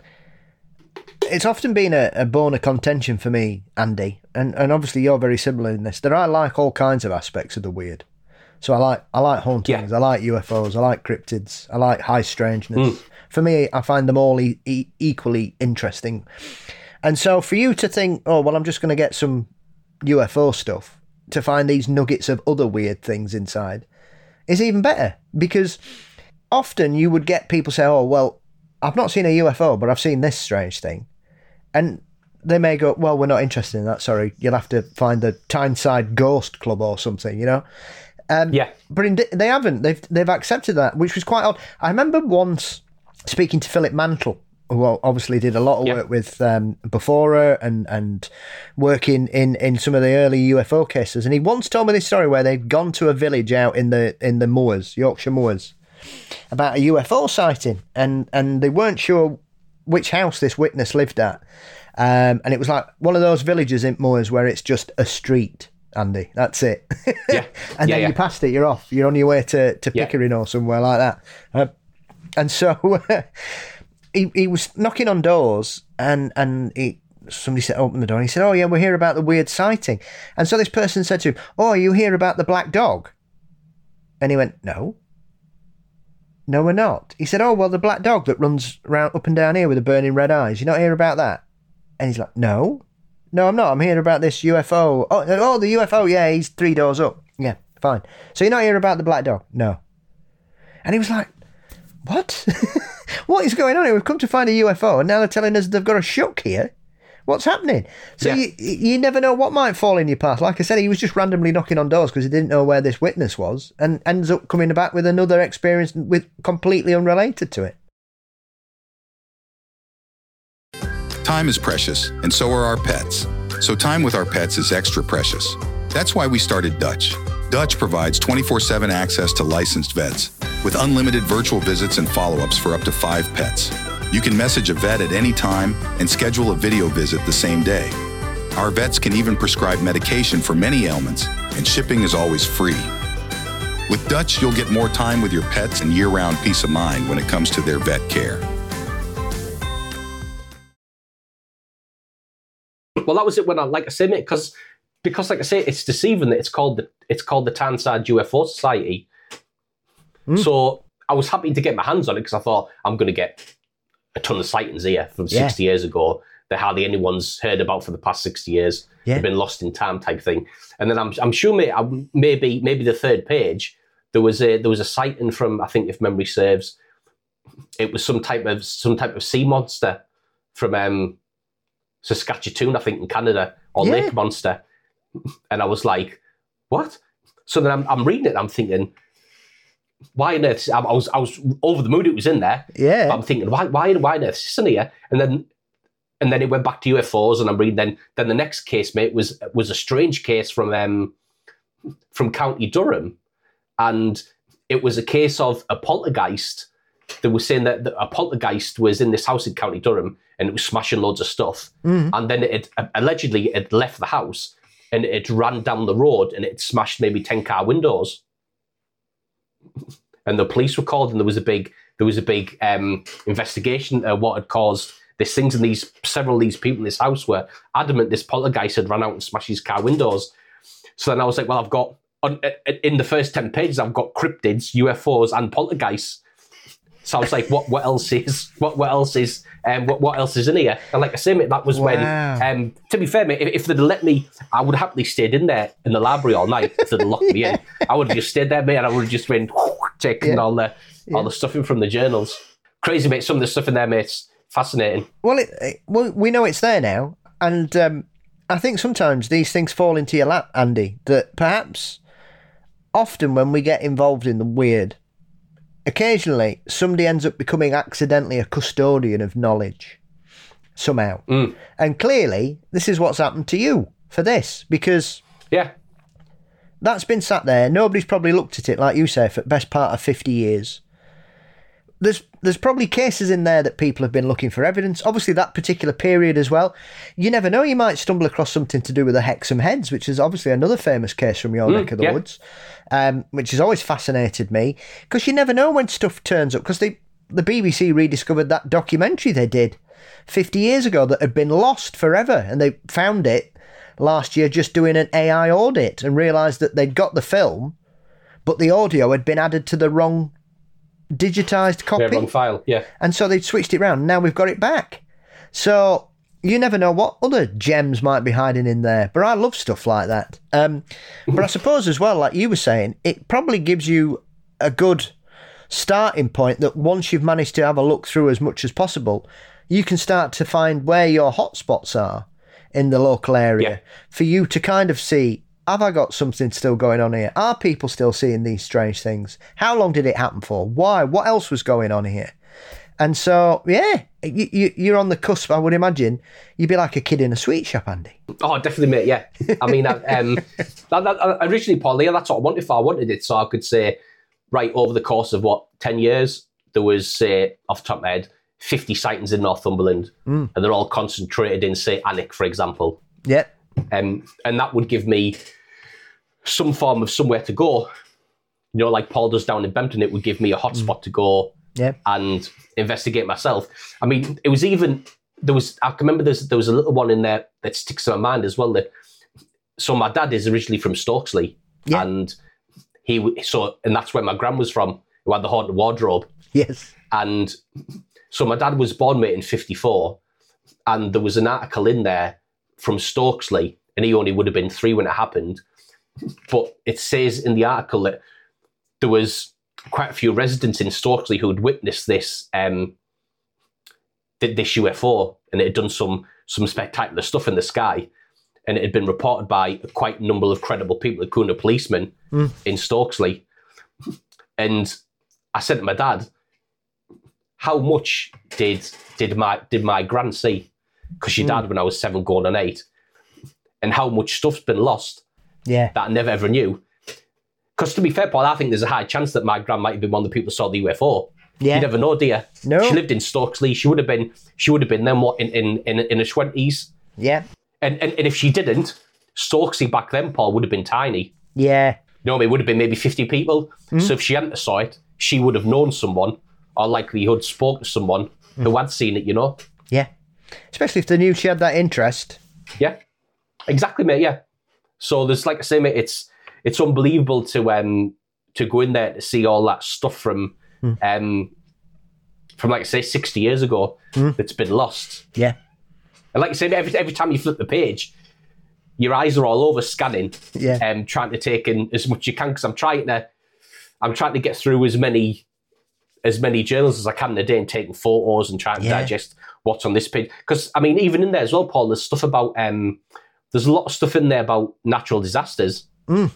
it's often been a, a bone of contention for me, Andy, and, and obviously you're very similar in this, that I like all kinds of aspects of the weird. So I like I like hauntings, yeah. I like U F Os, I like cryptids, I like high strangeness. Mm. For me, I find them all e- e- equally interesting. And so for you to think, oh, well, I'm just going to get some U F O stuff, to find these nuggets of other weird things inside, is even better, because often you would get people say, oh, well, I've not seen a U F O, but I've seen this strange thing. And they may go, well, we're not interested in that, sorry. You'll have to find the Tyneside Ghost Club or something, you know? Um, yeah. But in, they haven't. They've they've accepted that, which was quite odd. I remember once speaking to Philip Mantle, who obviously did a lot of yeah. work with um, Bofora and, and working in, in some of the early U F O cases. And he once told me this story where they'd gone to a village out in the in the moors, Yorkshire moors, about a U F O sighting. And, and they weren't sure which house this witness lived at. Um, and it was like one of those villages in moors where it's just a street. Andy, that's it. Yeah. and yeah, then yeah. you passed it, you're off. You're on your way to, to Yeah. Pickering or somewhere like that. Uh, and so he he was knocking on doors and, and he, somebody said, open the door. And he said, oh, yeah, we're here about the weird sighting. And so this person said to him, oh, are you here about the black dog? And he went, no. No, we're not. He said, oh, well, the black dog that runs round up and down here with the burning red eyes. You're not here about that? And he's like, no. No, I'm not. I'm here about this U F O. Oh, oh, the U F O. Yeah, he's three doors up. Yeah, fine. So you're not here about the black dog? No. And he was like, what? What is going on here? We've come to find a U F O, and now they're telling us they've got a shuck here. What's happening? So Yeah. you, you never know what might fall in your path. Like I said, he was just randomly knocking on doors because he didn't know where this witness was, and ends up coming back with another experience with completely unrelated to it. Time is precious, and so are our pets. So time with our pets is extra precious. That's why we started Dutch. Dutch provides twenty-four seven access to licensed vets, with unlimited virtual visits and follow-ups for up to five pets. You can message a vet at any time and schedule a video visit the same day. Our vets can even prescribe medication for many ailments, and shipping is always free. With Dutch, you'll get more time with your pets and year-round peace of mind when it comes to their vet care. Well, that was it when I, like I say, mate, because, because like I say, it's deceiving that it's called the, it's called the Tyneside U F O Society. Mm. So I was happy to get my hands on it because I thought I'm going to get a ton of sightings here from Yeah. sixty years ago that hardly anyone's heard about for the past sixty years. Yeah. They've been lost in time type thing. And then I'm, I'm sure, mate, I, maybe, maybe the third page, there was a, there was a sighting from, I think if memory serves, it was some type of, some type of sea monster from, um, Saskatchewan, I think, in Canada, or Yeah. Lake Monster. And I was like, what? So then I'm, I'm reading it and I'm thinking, why on earth? I, I was I was over the moon it was in there. Yeah. But I'm thinking, why why why on earth is this in here? And then and then it went back to U F Os and I'm reading then then the next case, mate, was was a strange case from um from County Durham. And it was a case of a poltergeist. They were saying that a poltergeist was in this house in County Durham and it was smashing loads of stuff. Mm. And then it had, allegedly it had left the house and it ran down the road and it smashed maybe ten car windows. And the police were called and there was a big there was a big um, investigation of what had caused these things. And these several of these people in this house were adamant this poltergeist had run out and smashed his car windows. So then I was like, well, I've got on, in the first ten pages, I've got cryptids, U F Os, and poltergeists. So I was like, what? What else is? What? What else is? Um, what? What else is in here? And like I say, mate, that was Wow. when. Um, to be fair, mate, if, if they'd let me, I would have happily stayed in there in the library all night. If they'd locked me in, I would have just stayed there, mate, and I would have just been taking Yeah. all the Yeah. all the stuff in from the journals. Crazy, mate. Some of the stuff in there, mate's fascinating. Well, it, it, well, we know it's there now, and um, I think sometimes these things fall into your lap, Andy. That perhaps often when we get involved in the weird, occasionally somebody ends up becoming accidentally a custodian of knowledge somehow. Mm. And clearly, this is what's happened to you for this, because Yeah. that's been sat there. Nobody's probably looked at it, like you say, for the best part of fifty years. There's there's probably cases in there that people have been looking for evidence. Obviously, that particular period as well. You never know, you might stumble across something to do with the Hexham Heads, which is obviously another famous case from your Mm, neck of the yeah. woods, um, which has always fascinated me, because you never know when stuff turns up. Because the B B C rediscovered that documentary they did fifty years ago that had been lost forever, and they found it last year just doing an A I audit and realised that they'd got the film, but the audio had been added to the wrong digitised copy. Yeah, wrong file. Yeah. And so they'd switched it round. Now we've got it back. So you never know what other gems might be hiding in there. But I love stuff like that. Um, but I suppose as well, like you were saying, it probably gives you a good starting point that once you've managed to have a look through as much as possible, you can start to find where your hotspots are. in the local area Yeah. for you to kind of see, have I got something still going on here? Are people still seeing these strange things? How long did it happen for? Why? What else was going on here? And so, yeah, you, you, you're on the cusp, I would imagine. You'd be like a kid in a sweet shop, Andy. Oh, definitely, mate, yeah. I mean, I, um, that, that, originally, Paul, yeah, that's what I wanted for. I wanted it so I could say, right, over the course of, what, ten years, there was, say, off the top of my head, fifty sightings in Northumberland, mm. and they're all concentrated in, say, Alnwick, for example. Yeah. Um, and that would give me some form of somewhere to go. You know, like Paul does down in Bempton, it would give me a hotspot mm. to go yeah. and investigate myself. I mean, it was even, there was, I can remember there's, there was a little one in there that sticks in my mind as well. That, so my dad is originally from Stokesley, yeah. and he, so, and that's where my gran was from, who had the haunted wardrobe. Yes. And so my dad was born, mate, in fifty-four, and there was an article in there from Stokesley, and he only would have been three when it happened. But it says in the article that there was quite a few residents in Stokesley who had witnessed this um, this U F O, and it had done some some spectacular stuff in the sky, and it had been reported by quite a number of credible people, including a policeman mm. in Stokesley. And I said to my dad, how much did did my did my gran see? Because she mm. died when I was seven, going on eight. And how much stuff's been lost yeah. that I never ever knew. Because to be fair, Paul, I think there's a high chance that my gran might have been one of the people who saw the U F O. Yeah. You never know, do you? No. She lived in Stokesley. She would have been she would have been then what in in in, in her twenties. Yeah. And, and and if she didn't, Stokesley back then, Paul, would have been tiny. Yeah. You know, it would have been maybe fifty people. Mm. So if she hadn't saw it, she would have known someone, or likelihood spoke to someone mm. who had seen it, you know? Yeah. Especially if they knew she had that interest. Yeah. Exactly, mate, yeah. So there's, like I say, mate, it's it's unbelievable to um to go in there to see all that stuff from mm. um from, like I say, sixty years ago mm. that's been lost. Yeah. And like I said, every every time you flip the page, your eyes are all over scanning, yeah, um, trying to take in as much as you can, because I'm trying to, I'm trying to get through as many, as many journals as I can in a day, and taking photos and trying to yeah. digest what's on this page. Because I mean, even in there as well, Paul, there's stuff about, um, there's a lot of stuff in there about natural disasters. Mm.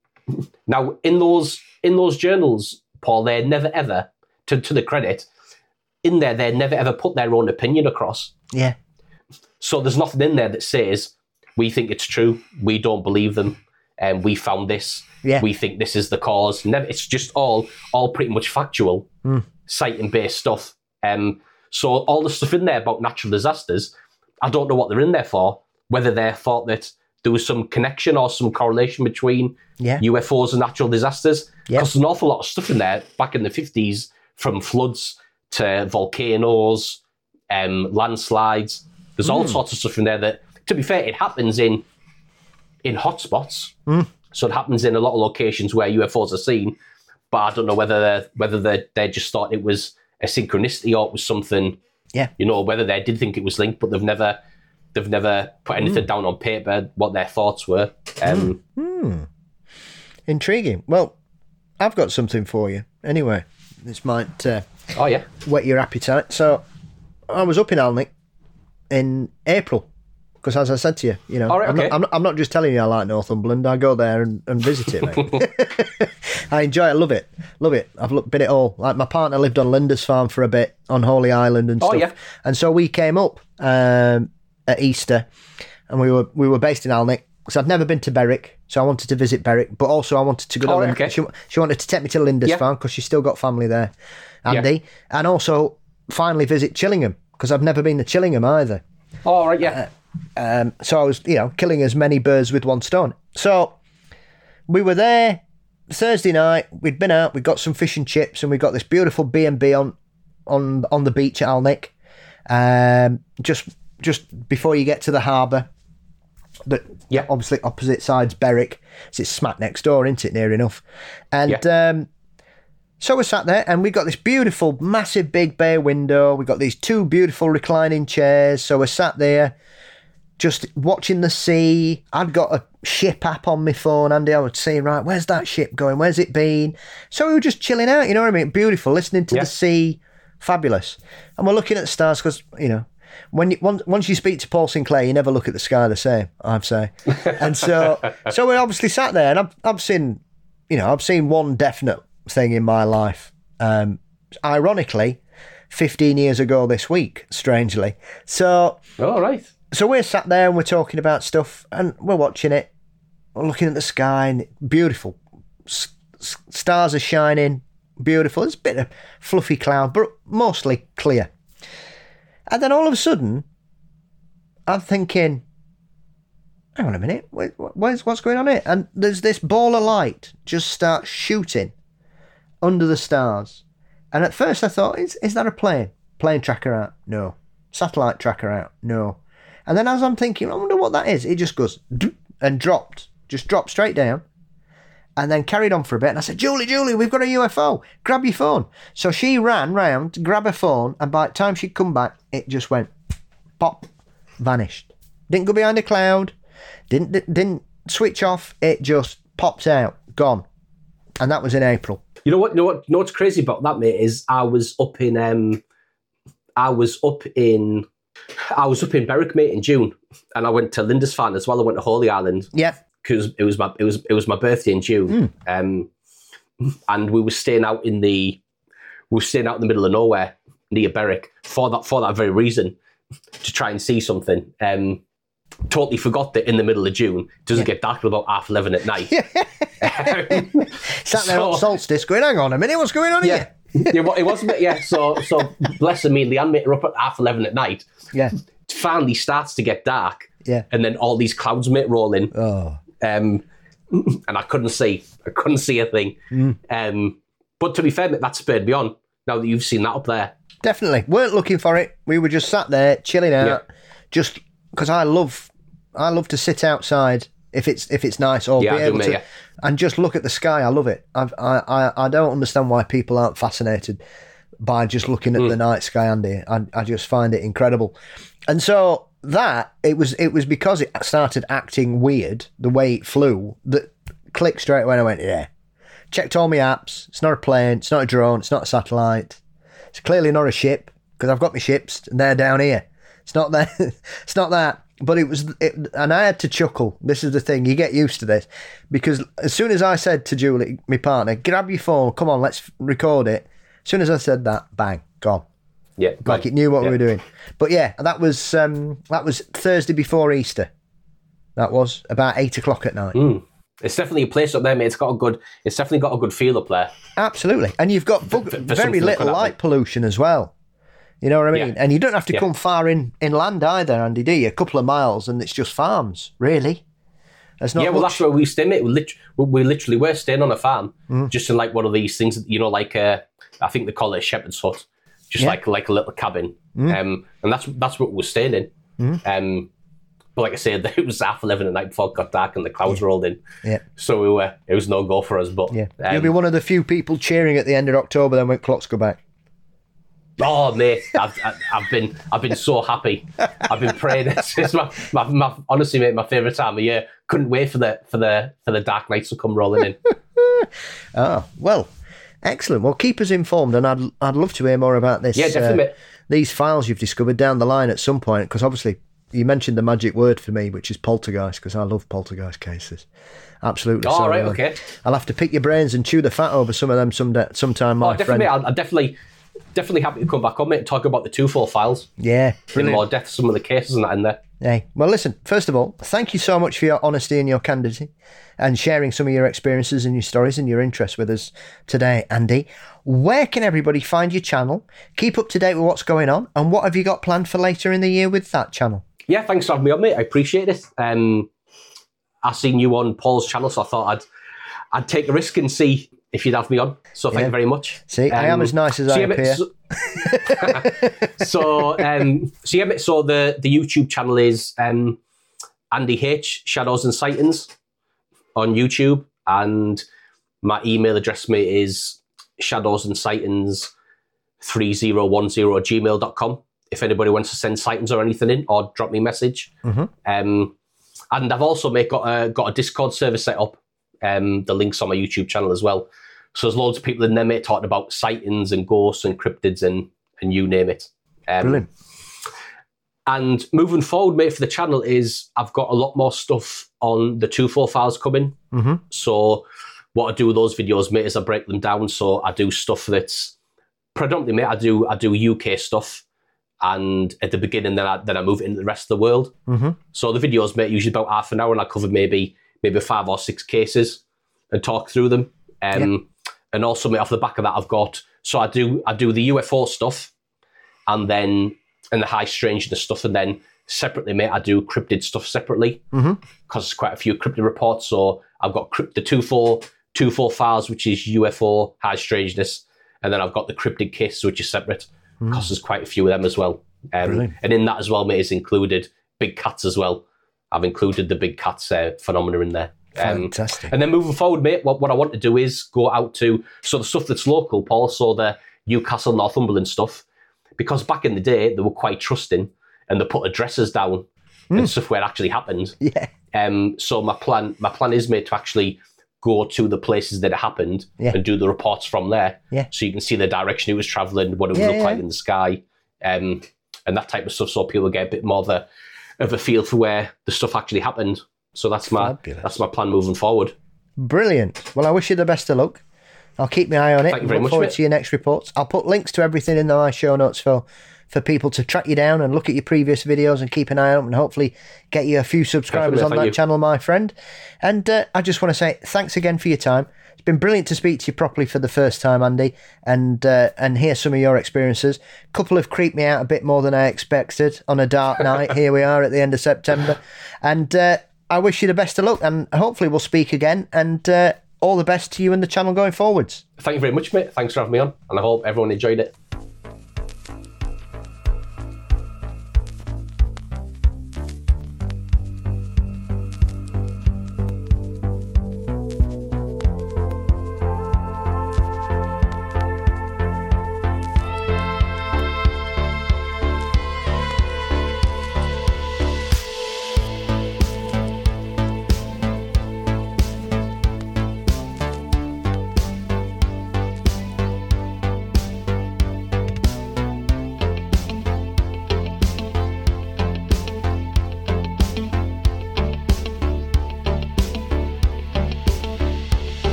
Now, in those in those journals, Paul, they're never ever, to to the credit, in there, they never ever put their own opinion across. Yeah. So there's nothing in there that says, we think it's true, we don't believe them, and we found this, yeah. we think this is the cause. Never, it's just all all pretty much factual, mm. sighting-based stuff. Um, so all the stuff in there about natural disasters, I don't know what they're in there for, whether they thought that there was some connection or some correlation between yeah. U F Os and natural disasters. Because yeah. there's an awful lot of stuff in there back in the fifties, from floods to volcanoes, um, landslides. There's all mm. sorts of stuff in there that, to be fair, it happens in in hotspots. Mm. So it happens in a lot of locations where U F Os are seen. But I don't know whether they're, whether they they just thought it was a synchronicity or it was something. Yeah. You know, whether they did think it was linked, but they've never they've never put anything mm. down on paper what their thoughts were. Um, mm. Mm. Intriguing. Well, I've got something for you. Anyway, this might uh, oh yeah whet your appetite. So I was up in Alnwick in April, because as I said to you, you know, right, I'm, okay. not, I'm, not, I'm not just telling you I like Northumberland. I go there and, and visit it, mate. I enjoy it, love it, love it. I've looked, been it all. Like, my partner lived on Linda's farm for a bit on Holy Island and stuff. Oh, yeah. And so we came up um, at Easter, and we were we were based in Alnwick. So I'd never been to Berwick, so I wanted to visit Berwick, but also I wanted to go to oh, Linda. Okay. She, she wanted to take me to Linda's yeah. farm because she's still got family there, Andy, yeah. and also finally visit Chillingham, because I've never been to Chillingham either. Oh, right, yeah. Uh, um, so I was, you know, killing as many birds with one stone. So we were there Thursday night. We'd been out. We got some fish and chips, and we got this beautiful B and B on on on the beach at Alnwick, um, just just before you get to the harbour. But yeah, obviously opposite side's Berwick. So it's smack next door, isn't it? Near enough. And yeah. um, so we sat there, and we got this beautiful, massive, big bay window. We got these two beautiful reclining chairs. So we sat there, just watching the sea. I'd got a ship app on my phone, Andy. I would see, right, where's that ship going? Where's it been? So we were just chilling out, you know what I mean? Beautiful, listening to yeah. the sea. Fabulous. And we're looking at the stars because, you know, when you, once, once you speak to Paul Sinclair, you never look at the sky the same, I'd say. And so, so we obviously sat there, and I've, I've seen, you know, I've seen one definite thing in my life. Um, ironically, fifteen years ago this week, strangely. So, all right. So we're sat there and we're talking about stuff, and we're watching it, we're looking at the sky, and beautiful. S- s- stars are shining, beautiful. There's a bit of fluffy cloud, but mostly clear. And then all of a sudden, I'm thinking, hang on a minute, wait, where's, what's going on here? And there's this ball of light just starts shooting under the stars. And at first I thought, is, is that a plane? Plane tracker out? No. Satellite tracker out? No. And then as I'm thinking, I wonder what that is, it just goes and dropped, just dropped straight down. And then carried on for a bit. And I said, Julie, Julie, we've got a U F O. Grab your phone. So she ran round, grabbed her phone, and by the time she'd come back, it just went pop, vanished. Didn't go behind a cloud, didn't didn't switch off. It just popped out, gone. And that was in April. You know what? You know what? You know what's crazy about that, mate? Is I was up in um, I was up in, I was up in Berwick, mate, in June, and I went to Lindisfarne as well. I went to Holy Island. Yeah. Because it was my it was it was my birthday in June, mm. um, and we were staying out in the we were staying out in the middle of nowhere near Berwick for that for that very reason, to try and see something. Um, totally forgot that in the middle of June it doesn't yeah. get dark till about half eleven at night. um, Sat there so, at solstice, going, "Hang on a minute, what's going on yeah, here?" it, it wasn't. Yeah, so so bless me and Leanne mate are up at half eleven at night. Yeah, it finally starts to get dark. Yeah, and then all these clouds mate roll in. Oh. Um, and I couldn't see. I couldn't see a thing. Mm. Um, but to be fair, that spurred me on. Now that you've seen that up there, definitely weren't looking for it. We were just sat there chilling out, yeah. just because I love, I love to sit outside if it's if it's nice, or yeah, be able me, to yeah. and just look at the sky. I love it. I've, I I I don't understand why people aren't fascinated by just looking at mm. the night sky, Andy. I I just find it incredible, and so. That it was it was because it started acting weird the way it flew that clicked straight away and I went, yeah. Checked all my apps. It's not a plane, it's not a drone, it's not a satellite. It's clearly not a ship, because I've got my ships and they're down here. It's not that it's not that. But it was it, and I had to chuckle. This is the thing, you get used to this. Because as soon as I said to Julie, my partner, grab your phone, come on, let's record it. As soon as I said that, bang, gone. Yeah, like it knew what yeah. we were doing. But yeah, that was um, that was Thursday before Easter. That was about eight o'clock at night. Mm. It's definitely a place up there, mate. It's got a good. It's definitely got a good feel up there. Absolutely, and you've got bug, for, for very little light pollution as well. You know what I mean? Yeah. And you don't have to yeah. come far in inland either, Andy. Do you? A couple of miles, and it's just farms, really. There's not yeah, well, much. that's where we stay, mate. We, lit- we literally were staying on a farm, mm. just in like one of these things. You know, like uh, I think they call it a shepherd's hut. Just yeah. like like a little cabin, mm. um, and that's that's what we were staying in. Mm. Um, but like I said, it was half eleven at night before it got dark and the clouds yeah. rolled in. Yeah, so we were it was no go for us. But yeah, um, you'll be one of the few people cheering at the end of October then when clocks go back. Oh mate, I've I've been I've been so happy. I've been praying. It's, it's my, my, my honestly, mate, my favourite time of year. Couldn't wait for the for the for the dark nights to come rolling in. Oh well. Excellent. Well, keep us informed, and I'd I'd love to hear more about this. Yeah, definitely. Uh, these files you've discovered down the line at some point, because obviously you mentioned the magic word for me, which is poltergeist, because I love poltergeist cases. Absolutely. All so, right. uh, Okay. I'll have to pick your brains and chew the fat over some of them someday, sometime, my oh, definitely. friend. I'm definitely, definitely happy to come back on, mate, and talk about the two four files. Yeah, brilliant. In more depth, some of the cases and that in there. Hey, well, listen, first of all, thank you so much for your honesty and your candidity and sharing some of your experiences and your stories and your interests with us today, Andy. Where can everybody find your channel? Keep up to date with what's going on, and what have you got planned for later in the year with that channel? Yeah, thanks for having me on, mate. I appreciate it. Um, I seen you on Paul's channel, so I thought I'd I'd take a risk and see if you'd have me on. So thank yeah. you very much. See, um, I am as nice as so I yeah, appear. So, so, um, so yeah, so the, the YouTube channel is um, Andy H, Shadows and Sightings on YouTube, and my email address, mate, is shadows and sightings three zero one zero at gmail dot com. If anybody wants to send sightings or anything in, or drop me a message. Mm-hmm. Um, and I've also mate, got a got a Discord server set up. Um, the link's on my YouTube channel as well. So there's loads of people in there, mate, talking about sightings and ghosts and cryptids and and you name it. Um, Brilliant. And moving forward, mate, for the channel is I've got a lot more stuff on the two four files coming. Mm-hmm. So what I do with those videos, mate, is I break them down. So I do stuff that's predominantly, mate, I do I do U K stuff. And at the beginning, then I, then I move into the rest of the world. Mm-hmm. So the videos, mate, usually about half an hour, and I cover maybe maybe five or six cases and talk through them. Um, yeah. And also, mate, off the back of that, I've got, so I do I do the U F O stuff, and then, and the high strangeness stuff, and then separately, mate, I do cryptid stuff separately, because mm-hmm. there's quite a few cryptid reports. So I've got crypt, the two four files, which is U F O, high strangeness, and then I've got the cryptid cases, which is separate, because mm-hmm. there's quite a few of them as well. Um, and in that as well, mate, is included big cats as well. I've included the big cats uh, phenomena in there. Um, Fantastic. And then moving forward, mate, what, what I want to do is go out to, so the stuff that's local, Paul, so the Newcastle, Northumberland stuff, because back in the day, they were quite trusting, and they put addresses down mm. and stuff where it actually happened. Yeah. Um. So my plan, my plan is, mate, to actually go to the places that it happened yeah. and do the reports from there. Yeah. So you can see the direction it was travelling, what it would yeah, look yeah. like in the sky, um, and that type of stuff, so people get a bit more of a, of a feel for where the stuff actually happened. So that's my Fabulous. that's my plan moving forward. Brilliant. Well, I wish you the best of luck. I'll keep my eye on it. Thank you very Look much, forward mate. to your next reports. I'll put links to everything in my show notes for, for people to track you down and look at your previous videos and keep an eye out and hopefully get you a few subscribers on Thank that you. channel, my friend. And uh, I just want to say thanks again for your time. It's been brilliant to speak to you properly for the first time, Andy, and uh, and hear some of your experiences. A couple have creeped me out a bit more than I expected on a dark night. Here we are at the end of September. And uh, I wish you the best of luck, and hopefully we'll speak again, and uh, all the best to you and the channel going forwards. Thank you very much, mate. Thanks for having me on, and I hope everyone enjoyed it.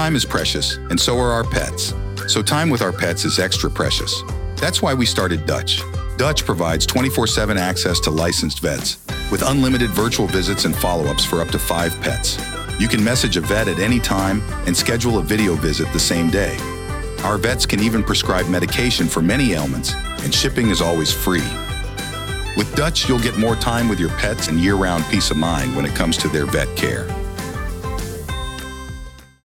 Time is precious, and so are our pets. So time with our pets is extra precious. That's why we started Dutch. Dutch provides twenty-four seven access to licensed vets with unlimited virtual visits and follow-ups for up to five pets. You can message a vet at any time and schedule a video visit the same day. Our vets can even prescribe medication for many ailments, and shipping is always free. With Dutch, you'll get more time with your pets and year-round peace of mind when it comes to their vet care.